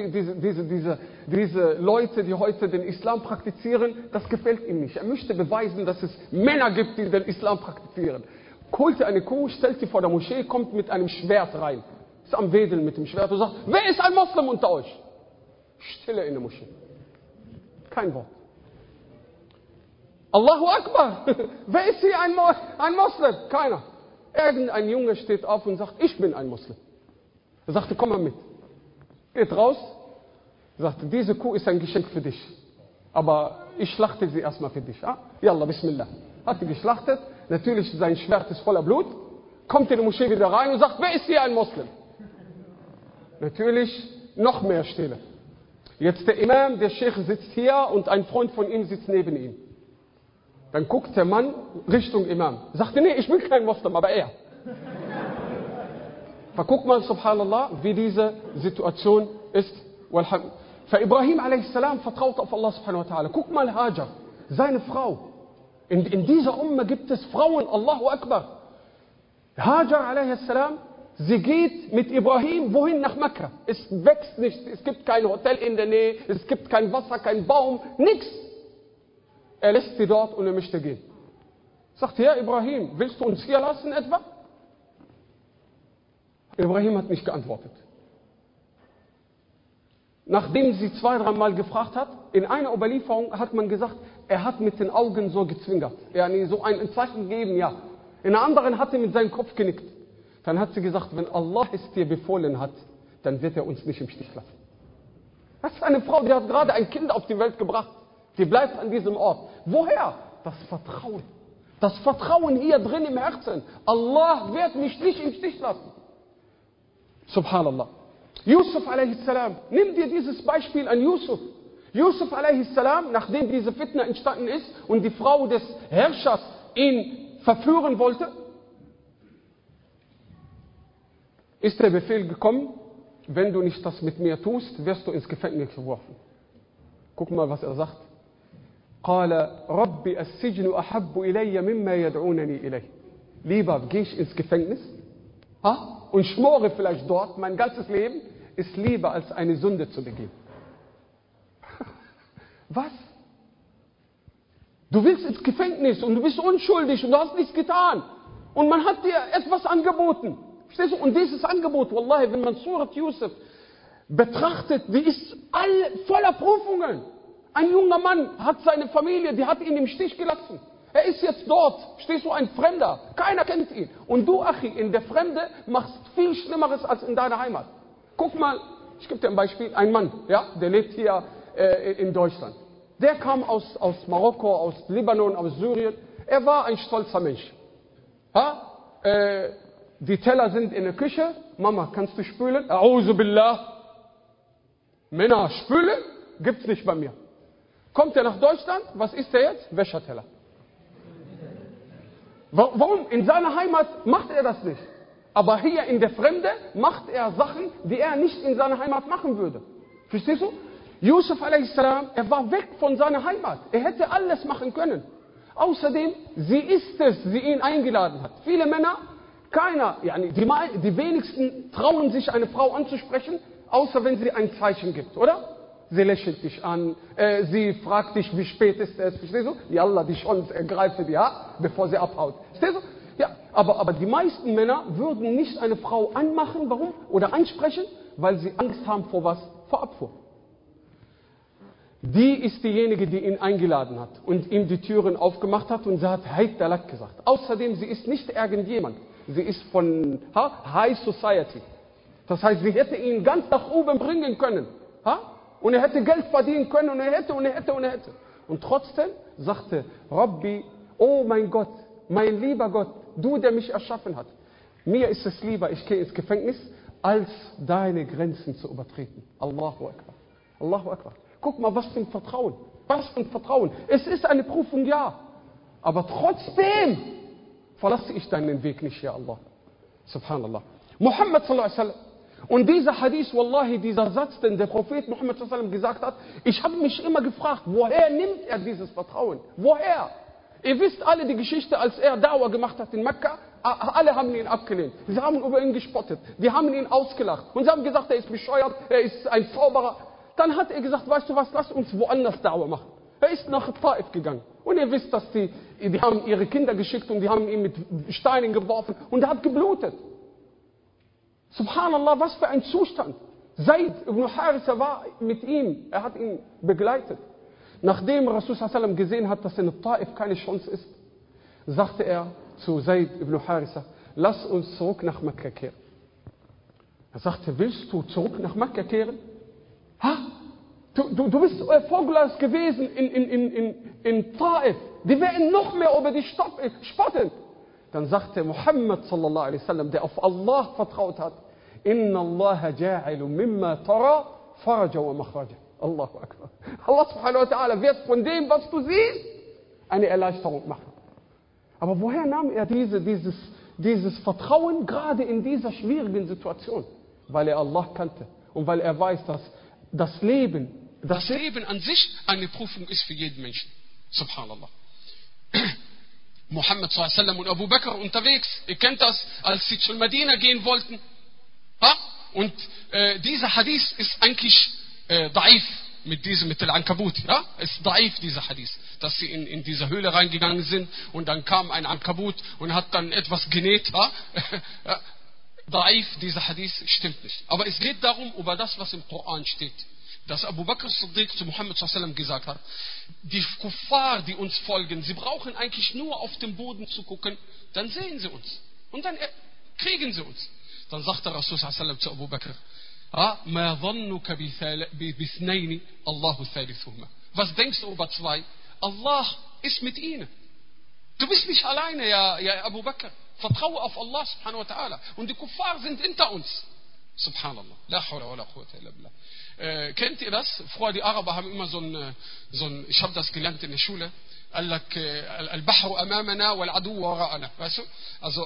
diese Leute, die heute den Islam praktizieren, das gefällt ihm nicht. Er möchte beweisen, dass es Männer gibt, die den Islam praktizieren. Holte eine Kuh, stellt sie vor der Moschee, kommt mit einem Schwert rein. ist am Wedeln mit dem Schwert und sagt, wer ist ein Moslem unter euch? Stille in der Moschee. Kein Wort. Allahu Akbar. Wer ist hier ein Moslem? Keiner. Irgendein Junge steht auf und sagt, ich bin ein Moslem. Er sagte, komm mal mit. Geht raus. Er sagte, diese Kuh ist ein Geschenk für dich. Aber ich schlachte sie erstmal für dich. Ja? Yallah, Bismillah. Hat sie geschlachtet. Natürlich, sein Schwert ist voller Blut. Kommt in die Moschee wieder rein und sagt, wer ist hier ein Moslem? Natürlich noch mehr Stille. Jetzt der Imam, der Sheikh sitzt hier und ein Freund von ihm sitzt neben ihm. Dann guckt der Mann Richtung Imam. Sagte, nee, ich bin kein Moslem, aber er. Verguckt mal, subhanallah, wie diese Situation ist. Für Ibrahim a.s. vertraut auf Allah subhanahu wa ta'ala. Guck mal Hajar, seine Frau. In dieser Umma gibt es Frauen, Allahu Akbar. Hajar a.s., sie geht mit Ibrahim, wohin? Nach Mekka. Es wächst nicht, es gibt kein Hotel in der Nähe, es gibt kein Wasser, kein Baum, nichts. Er lässt sie dort und er möchte gehen. Sagt, ja Ibrahim, willst du uns hier lassen etwa? Ibrahim hat nicht geantwortet. Nachdem sie 2-3 Mal gefragt hat, in einer Überlieferung hat man gesagt, er hat mit den Augen so gezwinkert. Er hat so ein Zeichen gegeben, ja. In einer anderen hat er mit seinem Kopf genickt. Dann hat sie gesagt, wenn Allah es dir befohlen hat, dann wird er uns nicht im Stich lassen. Das ist eine Frau, die hat gerade ein Kind auf die Welt gebracht. Die bleibt an diesem Ort. Woher? Das Vertrauen. Das Vertrauen hier drin im Herzen. Allah wird mich nicht im Stich lassen. Subhanallah. Yusuf a.s. Nimm dir dieses Beispiel an Yusuf. Yusuf a.s., nachdem diese Fitna entstanden ist und die Frau des Herrschers ihn verführen wollte, ist der Befehl gekommen, wenn du nicht das mit mir tust, wirst du ins Gefängnis geworfen. Guck mal, was er sagt. قال ربي السجن أحب إلي مما يدعونني إليه. Lieber gehe ich ins Gefängnis und schmore vielleicht dort, mein ganzes Leben ist lieber als eine Sünde zu begehen. Was? Du willst ins Gefängnis und du bist unschuldig und du hast nichts getan. Und man hat dir etwas angeboten. Verstehst du? Und dieses Angebot, Wallahi, wenn man Surat Yusuf betrachtet, die ist voller Prüfungen. Ein junger Mann hat seine Familie, die hat ihn im Stich gelassen. Er ist jetzt dort, stehst du, ein Fremder, keiner kennt ihn. Und du, Achi, in der Fremde machst viel Schlimmeres als in deiner Heimat. Guck mal, ich gebe dir ein Beispiel, ein Mann, ja, der lebt hier in Deutschland. Der kam aus Marokko, aus Libanon, aus Syrien. Er war ein stolzer Mensch. Die Teller sind in der Küche. Mama, kannst du spülen? A'udhu billah. Männer, spülen? Gibt's nicht bei mir. Kommt er nach Deutschland? Was ist er jetzt? Wäscherteller. Warum? In seiner Heimat macht er das nicht. Aber hier in der Fremde macht er Sachen, die er nicht in seiner Heimat machen würde. Verstehst du? Yusuf a.s., er war weg von seiner Heimat. Er hätte alles machen können. Außerdem, sie ist es, die ihn eingeladen hat. Viele Männer, keiner, die wenigsten trauen sich, eine Frau anzusprechen, außer wenn sie ein Zeichen gibt, oder? Sie lächelt dich an, sie fragt dich, wie spät ist es, verstehst du? Yallah, die Chance, ergreife die, bevor sie abhaut. Verstehst du? Ja, aber die meisten Männer würden nicht eine Frau anmachen, warum? Oder ansprechen, weil sie Angst haben vor was? Vor Abfuhr. Die ist diejenige, die ihn eingeladen hat und ihm die Türen aufgemacht hat und sie hat Hayt Dalak gesagt. Außerdem, sie ist nicht irgendjemand. Sie ist von High Society. Das heißt, sie hätte ihn ganz nach oben bringen können. Und er hätte Geld verdienen können und er hätte. Und trotzdem sagte Rabbi, oh mein Gott, mein lieber Gott, du, der mich erschaffen hat. Mir ist es lieber, ich gehe ins Gefängnis, als deine Grenzen zu übertreten. Allahu Akbar. Allahu Akbar. Guck mal, was für ein Vertrauen. Was für ein Vertrauen. Es ist eine Prüfung, ja. Aber trotzdem verlasse ich deinen Weg nicht, ja Allah. Subhanallah. Muhammad sallallahu alaihi wasallam. Und dieser Hadith, Wallahi, dieser Satz, den der Prophet Muhammad sallallahu alaihi wasallam gesagt hat, ich habe mich immer gefragt, woher nimmt er dieses Vertrauen? Woher? Ihr wisst alle die Geschichte, als er Dauer gemacht hat in Mekka, alle haben ihn abgelehnt. Sie haben über ihn gespottet. Die haben ihn ausgelacht. Und sie haben gesagt, er ist bescheuert, er ist ein Zauberer. Dann hat er gesagt, weißt du was, lass uns woanders Dauer machen. Er ist nach Taif gegangen. Und ihr wisst, dass die haben ihre Kinder geschickt und die haben ihn mit Steinen geworfen und er hat geblutet. Subhanallah, was für ein Zustand. Zaid ibn Haritha war mit ihm, er hat ihn begleitet. Nachdem Rasul sallam gesehen hat, dass in Taif keine Chance ist, sagte er zu Zaid ibn Haritha, lass uns zurück nach Mekka kehren. Er sagte, willst du zurück nach Mekka kehren? Ha? Du bist vorgelassen gewesen in Taif. Die werden noch mehr über dich spotten. Dann sagte Muhammad sallallahu alaihi wasallam, der auf Allah vertraut hat, Inna Allah ja'ilu mimma tara faraja wa makhraja. Allahu Akbar. Allah subhanahu wa ta'ala wird von dem, was du siehst, eine Erleichterung machen. Aber woher nahm er dieses Vertrauen gerade in dieser schwierigen Situation? Weil er Allah kannte und weil er weiß, dass das Leben an sich eine Prüfung ist für jeden Menschen. Subhanallah. Muhammad sallallahu alaihi wasallam und Abu Bakr unterwegs, ihr kennt das, als sie zu Medina gehen wollten. Ja? Und dieser Hadith ist eigentlich daif mit der Ankabut. Ja? Es ist daif, dieser Hadith, dass sie in diese Höhle reingegangen sind und dann kam ein Ankabut und hat dann etwas genäht. Ja? Ja? Daif, dieser Hadith stimmt nicht. Aber es geht darum, über das, was im Koran steht. Dass Abu Bakr Siddiq zu Muhammad sallallahu alaihi wasallam gesagt hat, die Kuffar, die uns folgen, sie brauchen eigentlich nur auf den Boden zu gucken, dann sehen sie uns. Und dann kriegen sie uns. Dann sagte Rasul sallallahu alaihi wasallam zu Abu Bakr, ma dhannuka bithnaini Allahu thalithuhuma. Was denkst du über zwei? Allah ist mit ihnen. Du bist nicht alleine, ja Abu Bakr. Vertraue auf Allah subhanahu wa ta'ala. Und die Kuffar sind hinter uns. Subhanallah. La hawla wa la quwwata illa billah. Kennt ihr das? Früher die Araber haben immer so ein ich habe das gelernt in der Schule, al-Bahru amamana wal-Adu wara'ana. Weißt du? Also,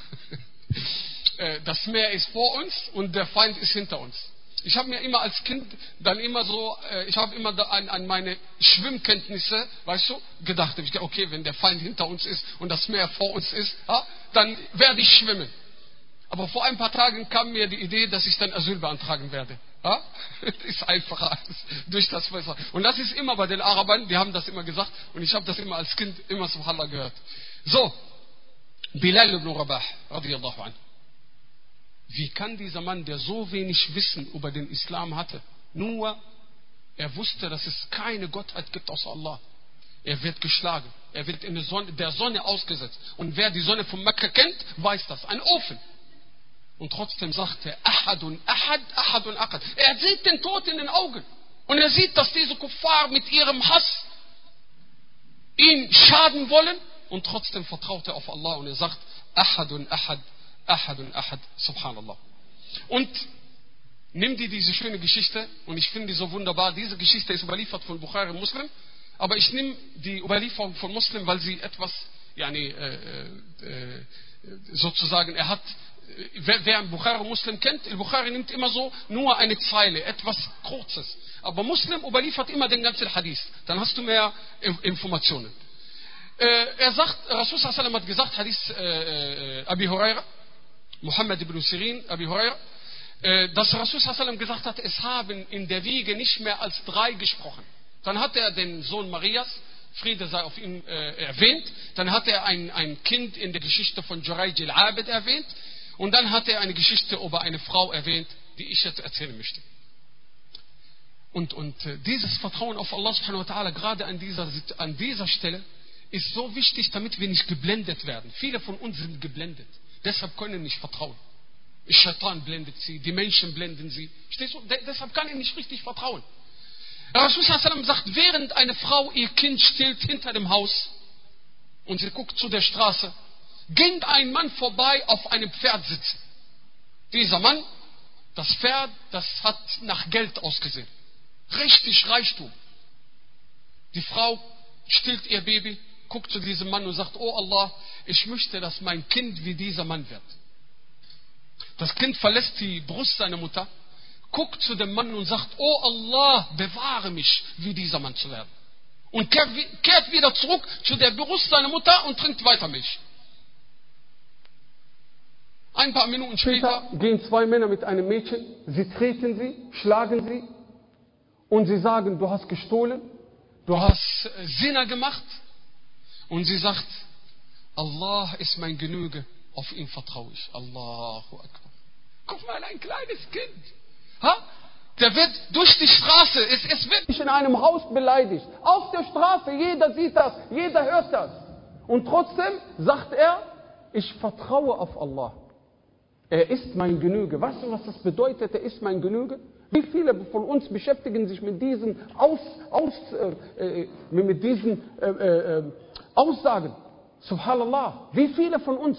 das Meer ist vor uns und der Feind ist hinter uns. Ich habe mir immer als Kind dann immer so, ich habe immer an meine Schwimmkenntnisse, weißt du, gedacht. Ich dachte, okay, wenn der Feind hinter uns ist und das Meer vor uns ist, dann werde ich schwimmen. Aber vor ein paar Tagen kam mir die Idee, dass ich dann Asyl beantragen werde. Ja? Ist einfacher durch das Wasser. Und das ist immer bei den Arabern, die haben das immer gesagt und ich habe das immer als Kind immer subhanallah gehört. So, Bilal ibn Rabah, radiyallahu anhu. Wie kann dieser Mann, der so wenig Wissen über den Islam hatte, nur er wusste, dass es keine Gottheit gibt außer Allah. Er wird geschlagen, er wird in der Sonne ausgesetzt. Und wer die Sonne von Mekka kennt, weiß das. Ein Ofen. Und trotzdem sagt er, Ahadun Ahad, Ahadun Ahad. Er sieht den Tod in den Augen. Und er sieht, dass diese Kuffar mit ihrem Hass ihn schaden wollen. Und trotzdem vertraut er auf Allah und er sagt, Ahadun Ahad, Ahadun Ahad, Subhanallah. Und nimm dir diese schöne Geschichte, und ich finde die so wunderbar. Diese Geschichte ist überliefert von Bukhari und Muslim. Aber ich nehme die Überlieferung von Muslim, weil sie etwas, sozusagen, er hat, wer Bukhari und Muslim kennt, Bukhari nimmt immer so nur eine Zeile, etwas Kurzes. Aber Muslim überliefert immer den ganzen Hadith. Dann hast du mehr Informationen. Er sagt, Rasul sallallahu alaihi wasallam hat gesagt, Hadith Abi Huraira, Muhammad ibn Sirin, Abi Huraira, dass Rasul sallallahu alaihi wasallam gesagt hat, es haben in der Wiege nicht mehr als 3 gesprochen. Dann hat er den Sohn Marias, Friede sei auf ihn, erwähnt. Dann hat er ein Kind in der Geschichte von Jurayj al-Abid erwähnt. Und dann hat er eine Geschichte über eine Frau erwähnt, die ich jetzt erzählen möchte. Und dieses Vertrauen auf Allah subhanahu wa ta'ala, gerade an dieser Stelle, ist so wichtig, damit wir nicht geblendet werden. Viele von uns sind geblendet. Deshalb können wir nicht vertrauen. Shaitan blendet sie, die Menschen blenden sie. Stehst du? Deshalb kann ich nicht richtig vertrauen. Rasul sallallahu alaihi wasallam sagt, während eine Frau ihr Kind stillt hinter dem Haus und sie guckt zu der Straße, ging ein Mann vorbei auf einem Pferd sitzen. Dieser Mann, das Pferd, das hat nach Geld ausgesehen. Richtig Reichtum. Die Frau stillt ihr Baby, guckt zu diesem Mann und sagt, oh Allah, ich möchte, dass mein Kind wie dieser Mann wird. Das Kind verlässt die Brust seiner Mutter, guckt zu dem Mann und sagt, oh Allah, bewahre mich, wie dieser Mann zu werden. Und kehrt wieder zurück zu der Brust seiner Mutter und trinkt weiter Milch. Ein paar Minuten später gehen 2 Männer mit einem Mädchen, sie treten sie, schlagen sie und sie sagen, du hast gestohlen, du hast Zina gemacht. Und sie sagt, Allah ist mein Genüge, auf ihn vertraue ich. Allahu Akbar. Guck mal, ein kleines Kind. Ha? Der wird durch die Straße, es wird In einem Haus beleidigt. Auf der Straße, jeder sieht das, jeder hört das. Und trotzdem sagt er, ich vertraue auf Allah. Er ist mein Genüge. Weißt du, was das bedeutet? Er ist mein Genüge. Wie viele von uns beschäftigen sich mit diesen Aussagen? Subhanallah. Wie viele von uns?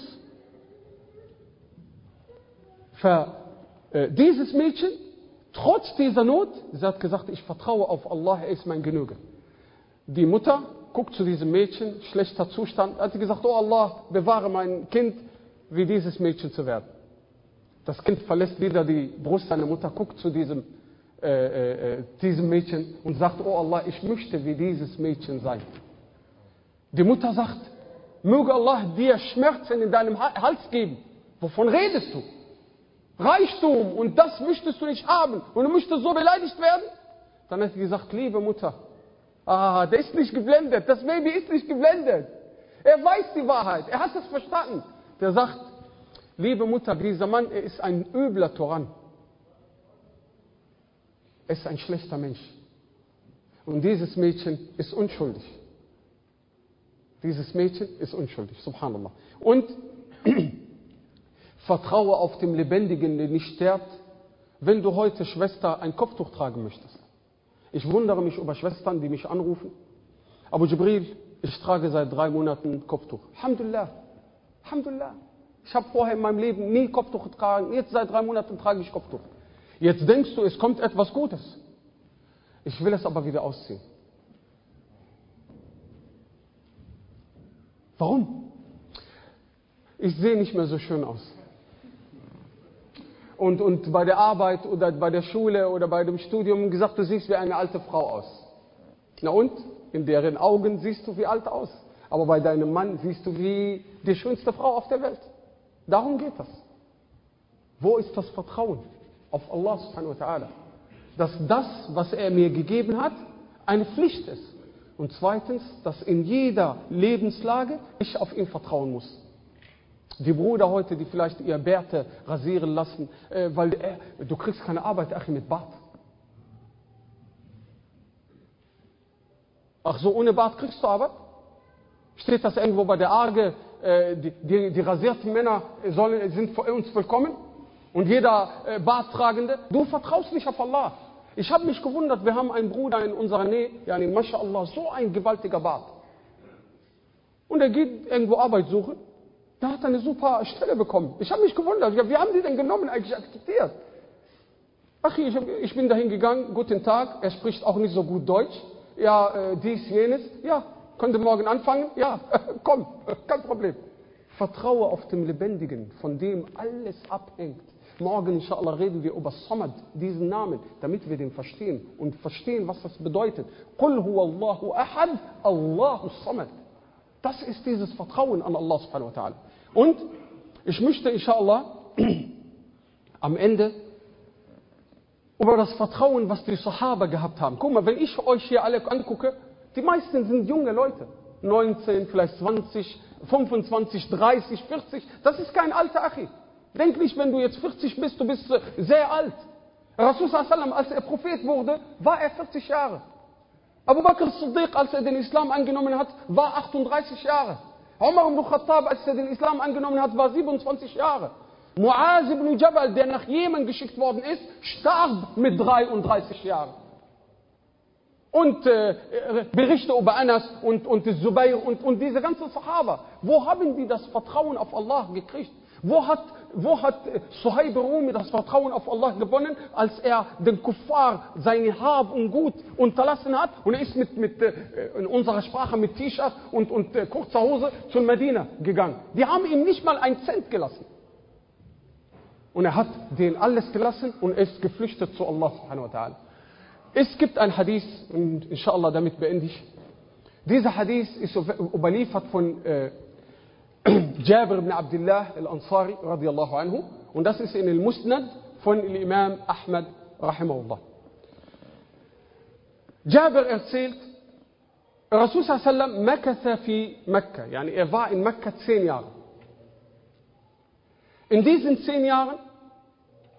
Dieses Mädchen, trotz dieser Not, sie hat gesagt, ich vertraue auf Allah, er ist mein Genüge. Die Mutter guckt zu diesem Mädchen, schlechter Zustand, hat sie gesagt, oh Allah, bewahre mein Kind, wie dieses Mädchen zu werden. Das Kind verlässt wieder die Brust seiner Mutter, guckt zu diesem Mädchen und sagt, oh Allah, ich möchte wie dieses Mädchen sein. Die Mutter sagt, möge Allah dir Schmerzen in deinem Hals geben. Wovon redest du? Reichtum und das möchtest du nicht haben und du möchtest so beleidigt werden? Dann hat sie gesagt, liebe Mutter, der ist nicht geblendet, das Baby ist nicht geblendet. Er weiß die Wahrheit, er hat es verstanden. Der sagt, liebe Mutter, dieser Mann, er ist ein übler Tyrann. Er ist ein schlechter Mensch. Und dieses Mädchen ist unschuldig. Dieses Mädchen ist unschuldig, subhanallah. Und vertraue auf den Lebendigen, der nicht stirbt, wenn du heute, Schwester, ein Kopftuch tragen möchtest. Ich wundere mich über Schwestern, die mich anrufen. Abu Jibril, ich trage seit 3 Monaten Kopftuch. Alhamdulillah. Alhamdulillah. Ich habe vorher in meinem Leben nie Kopftuch getragen. Jetzt seit 3 Monaten trage ich Kopftuch. Jetzt denkst du, es kommt etwas Gutes. Ich will es aber wieder ausziehen. Warum? Ich sehe nicht mehr so schön aus. Und bei der Arbeit oder bei der Schule oder bei dem Studium gesagt, du siehst wie eine alte Frau aus. Na und? In deren Augen siehst du wie alt aus. Aber bei deinem Mann siehst du wie die schönste Frau auf der Welt. Darum geht das. Wo ist das Vertrauen auf Allah subhanahu wa ta'ala? Dass das, was er mir gegeben hat, eine Pflicht ist. Und zweitens, dass in jeder Lebenslage ich auf ihn vertrauen muss. Die Brüder heute, die vielleicht ihr Bärte rasieren lassen, weil du kriegst keine Arbeit, Achi, mit Bart. Ach so, ohne Bart kriegst du Arbeit? Steht das irgendwo bei der Arge, die rasierten Männer sind für uns vollkommen? Und jeder Barttragende, du vertraust nicht auf Allah. Ich habe mich gewundert, wir haben einen Bruder in unserer Nähe, yani Mashallah, so ein gewaltiger Bart. Und er geht irgendwo Arbeit suchen. Der hat eine super Stelle bekommen. Ich habe mich gewundert. Wie haben die denn genommen, eigentlich akzeptiert? Ach, ich bin dahin gegangen, guten Tag. Er spricht auch nicht so gut Deutsch. Ja, dies, jenes. Ja, könnt ihr morgen anfangen? Ja, komm, kein Problem. Vertraue auf den Lebendigen, von dem alles abhängt. Morgen, inshallah, reden wir über Samad, diesen Namen, damit wir den verstehen und verstehen, was das bedeutet. Qul huwallahu ahad, Allahu samad. Das ist dieses Vertrauen an Allah subhanahu wa ta'ala. Und ich möchte inshallah am Ende über das Vertrauen, was die Sahaba gehabt haben. Guck mal, wenn ich euch hier alle angucke, die meisten sind junge Leute. 19, vielleicht 20, 25, 30, 40. Das ist kein alter Achi. Denk nicht, wenn du jetzt 40 bist, du bist sehr alt. Rasul sallam, als er Prophet wurde, war er 40 Jahre. Abu Bakr as-Siddiq, als er den Islam angenommen hat, war 38 Jahre. Umar ibn Khattab, als er den Islam angenommen hat, war 27 Jahre. Muaz ibn Jabal, der nach Jemen geschickt worden ist, starb mit 33 Jahren. Und Berichte über Anas und Zubayr und diese ganzen Sahaba. Wo haben die das Vertrauen auf Allah gekriegt? Wo hat Suhaib Rumi das Vertrauen auf Allah gewonnen, als er den Kuffar seine Hab und Gut unterlassen hat und er ist in unserer Sprache mit T-Shirt und kurzer Hose zu Medina gegangen. Die haben ihm nicht mal einen Cent gelassen. Und er hat denen alles gelassen und ist geflüchtet zu Allah subhanahu wa ta'ala. Es gibt ein Hadith, und inshallah damit beende ich. Dieser Hadith ist überliefert von Jabir ibn Abdullah al-Ansari radiyallahu anhu. Und das ist in al-Musnad von Imam Ahmad rahimahullah. Jabir erzählt, Rasul sallam makatha fi Mekka. Yani er war in Mekka 10 Jahre. In diesen 10 Jahren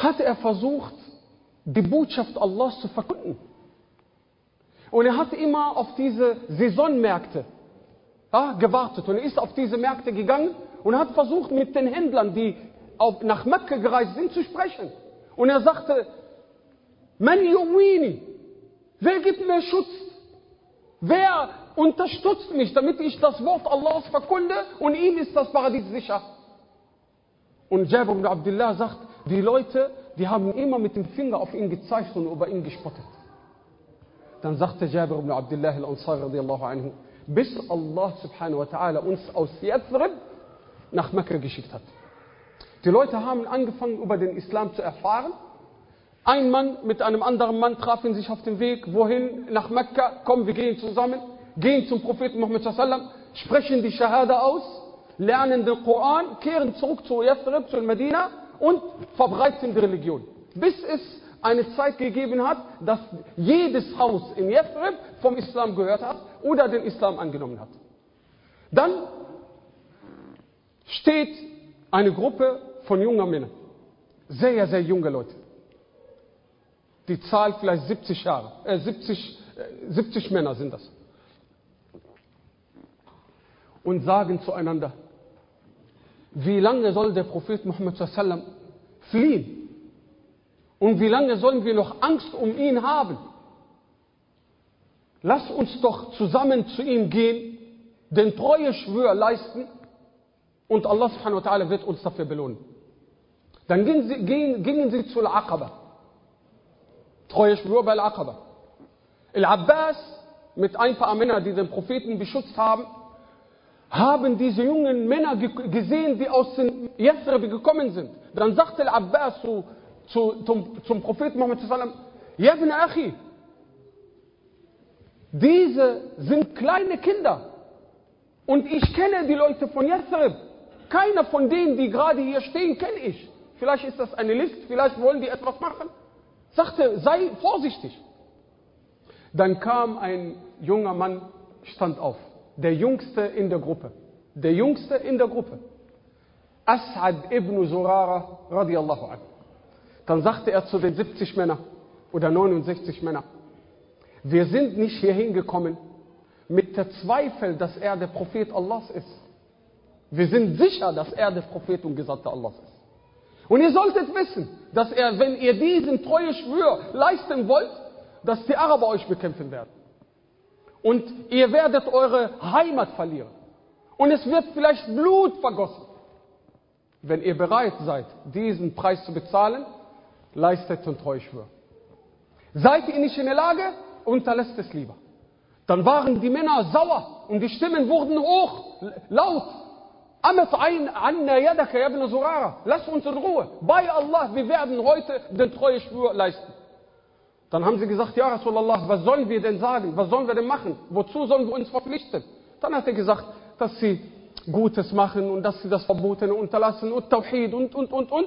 hat er versucht, die Botschaft Allahs zu verkünden. Und er hat immer auf diese Saisonmärkte gewartet. Und er ist auf diese Märkte gegangen und hat versucht, mit den Händlern, die nach Mekka gereist sind, zu sprechen. Und er sagte, Man yuwini, wer gibt mir Schutz? Wer unterstützt mich, damit ich das Wort Allahs verkünde und ihm ist das Paradies sicher? Und Jabir ibn Abdullah sagt, die Leute, die haben immer mit dem Finger auf ihn gezeigt und über ihn gespottet. Dann sagte Jabir ibn Abdullah al-Ansari radiyallahu anhu, bis Allah subhanahu wa ta'ala uns aus Yathrib nach Mekka geschickt hat. Die Leute haben angefangen, über den Islam zu erfahren. Ein Mann mit einem anderen Mann trafen sich auf dem Weg. Wohin? Nach Mekka. Komm, wir gehen zusammen. Gehen zum Propheten Muhammad sallallahu alaihi wasallam, sprechen die Shahada aus, lernen den Koran, kehren zurück zu Yathrib, zu Medina und verbreiten die Religion. Bis es eine Zeit gegeben hat, dass jedes Haus in Yathrib vom Islam gehört hat oder den Islam angenommen hat. Dann steht eine Gruppe von jungen Männern, sehr, sehr junge Leute. Die Zahl vielleicht 70 Männer sind das. Und sagen zueinander, wie lange soll der Prophet Muhammad sallallahu alaihi wasallam fliehen? Und wie lange sollen wir noch Angst um ihn haben? Lass uns doch zusammen zu ihm gehen, den Treueschwur leisten und Allah subhanahu wa ta'ala wird uns dafür belohnen. Dann gingen sie zu Al-Aqaba. Treueschwur bei Al-Aqaba. Al-Abbas mit ein paar Männern, die den Propheten beschützt haben, haben diese jungen Männer gesehen, die aus den Yathrib gekommen sind. Dann sagte Al-Abbas zum Propheten Muhammad sallallahu alaihi wasallam, Ya ibn Akhi, diese sind kleine Kinder und ich kenne die Leute von Yathrib. Keiner von denen, die gerade hier stehen, kenne ich. Vielleicht ist das eine List, vielleicht wollen die etwas machen. Sagte, sei vorsichtig. Dann kam ein junger Mann, stand auf. Der Jüngste in der Gruppe. Der Jüngste in der Gruppe. As'ad ibn Zurara radiyallahu anhu. Dann sagte er zu den 70 Männern oder 69 Männern, wir sind nicht hierhin gekommen mit der Zweifel, dass er der Prophet Allahs ist. Wir sind sicher, dass er der Prophet und Gesandte Allahs ist. Und ihr solltet wissen, dass er, wenn ihr diesen Treueschwur leisten wollt, dass die Araber euch bekämpfen werden. Und ihr werdet eure Heimat verlieren. Und es wird vielleicht Blut vergossen. Wenn ihr bereit seid, diesen Preis zu bezahlen, leistet den Treueschwur. Seid ihr nicht in der Lage, unterlässt es lieber. Dann waren die Männer sauer und die Stimmen wurden hoch, laut. Lass uns in Ruhe. Bei Allah, wir werden heute den Treueschwur leisten. Dann haben sie gesagt, ja Rasulallah, was sollen wir denn sagen? Was sollen wir denn machen? Wozu sollen wir uns verpflichten? Dann hat er gesagt, dass sie Gutes machen und dass sie das Verbotene unterlassen und Tawhid und.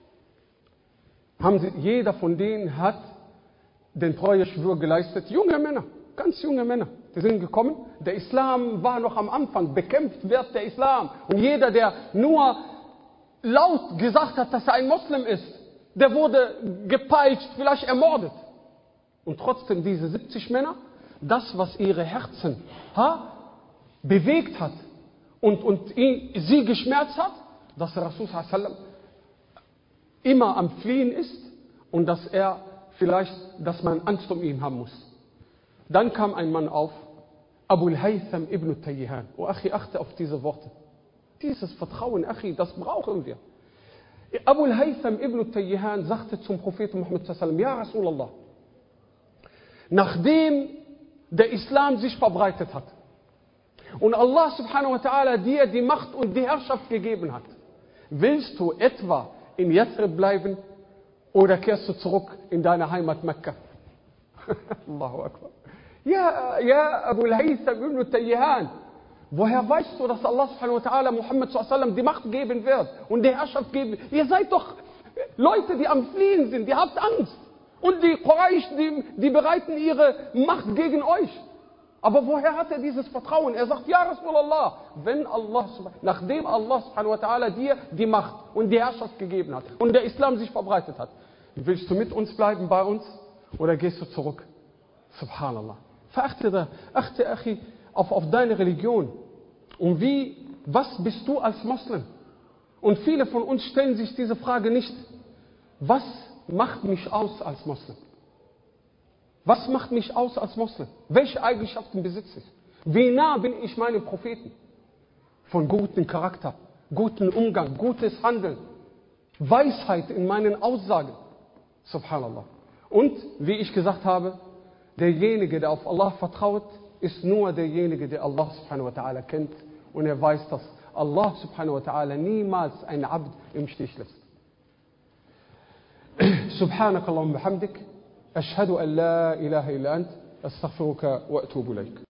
Jeder von denen hat den Treueschwur geleistet. Junge Männer, ganz junge Männer. Die sind gekommen. Der Islam war noch am Anfang. Bekämpft wird der Islam. Und jeder, der nur laut gesagt hat, dass er ein Moslem ist, der wurde gepeitscht, vielleicht ermordet. Und trotzdem diese 70 Männer, das, was ihre Herzen bewegt hat und sie geschmerzt hat, dass Rasul sallallahu alaihi wasallam immer am Fliehen ist und dass man Angst um ihn haben muss. Dann kam ein Mann auf, Abu al-Haytham ibn Tayyihan. Oh Achi, achte auf diese Worte. Dieses Vertrauen, Achi, das brauchen wir. Abu al-Haytham ibn Tayyihan sagte zum Propheten Muhammad sallallahu alaihi wasallam, ja Rasulallah, nachdem der Islam sich verbreitet hat und Allah subhanahu wa ta'ala dir die Macht und die Herrschaft gegeben hat, willst du etwa in Yathrib bleiben oder kehrst du zurück in deine Heimat Mekka? Allahu Akbar. Ja, Abu al-Haytham ibn Tayyihan, woher weißt du, dass Allah subhanahu wa ta'ala Muhammad sallallahu alaihi wasallam die Macht geben wird und die Herrschaft geben wird? Ihr seid doch Leute, die am Fliehen sind, ihr habt Angst. Und die Quraysh, die bereiten ihre Macht gegen euch. Aber woher hat er dieses Vertrauen? Er sagt, ja Rasulallah, nachdem Allah subhanahu wa ta'ala dir die Macht und die Herrschaft gegeben hat und der Islam sich verbreitet hat, willst du mit uns bleiben, bei uns, oder gehst du zurück? Subhanallah. Achte Achi, auf deine Religion. Und was bist du als Moslem? Und viele von uns stellen sich diese Frage nicht. Was macht mich aus als Moslem? Was macht mich aus als Moslem? Welche Eigenschaften besitze ich? Wie nah bin ich meinem Propheten? Von gutem Charakter, gutem Umgang, gutes Handeln, Weisheit in meinen Aussagen. Subhanallah. Und, wie ich gesagt habe, derjenige, der auf Allah vertraut, ist nur derjenige, der Allah subhanahu wa ta'ala kennt. Und er weiß, dass Allah subhanahu wa ta'ala niemals einen Abd im Stich lässt. Subhanakallahumma bihamdik. أشهد أن لا إله إلا أنت أستغفرك وأتوب إليك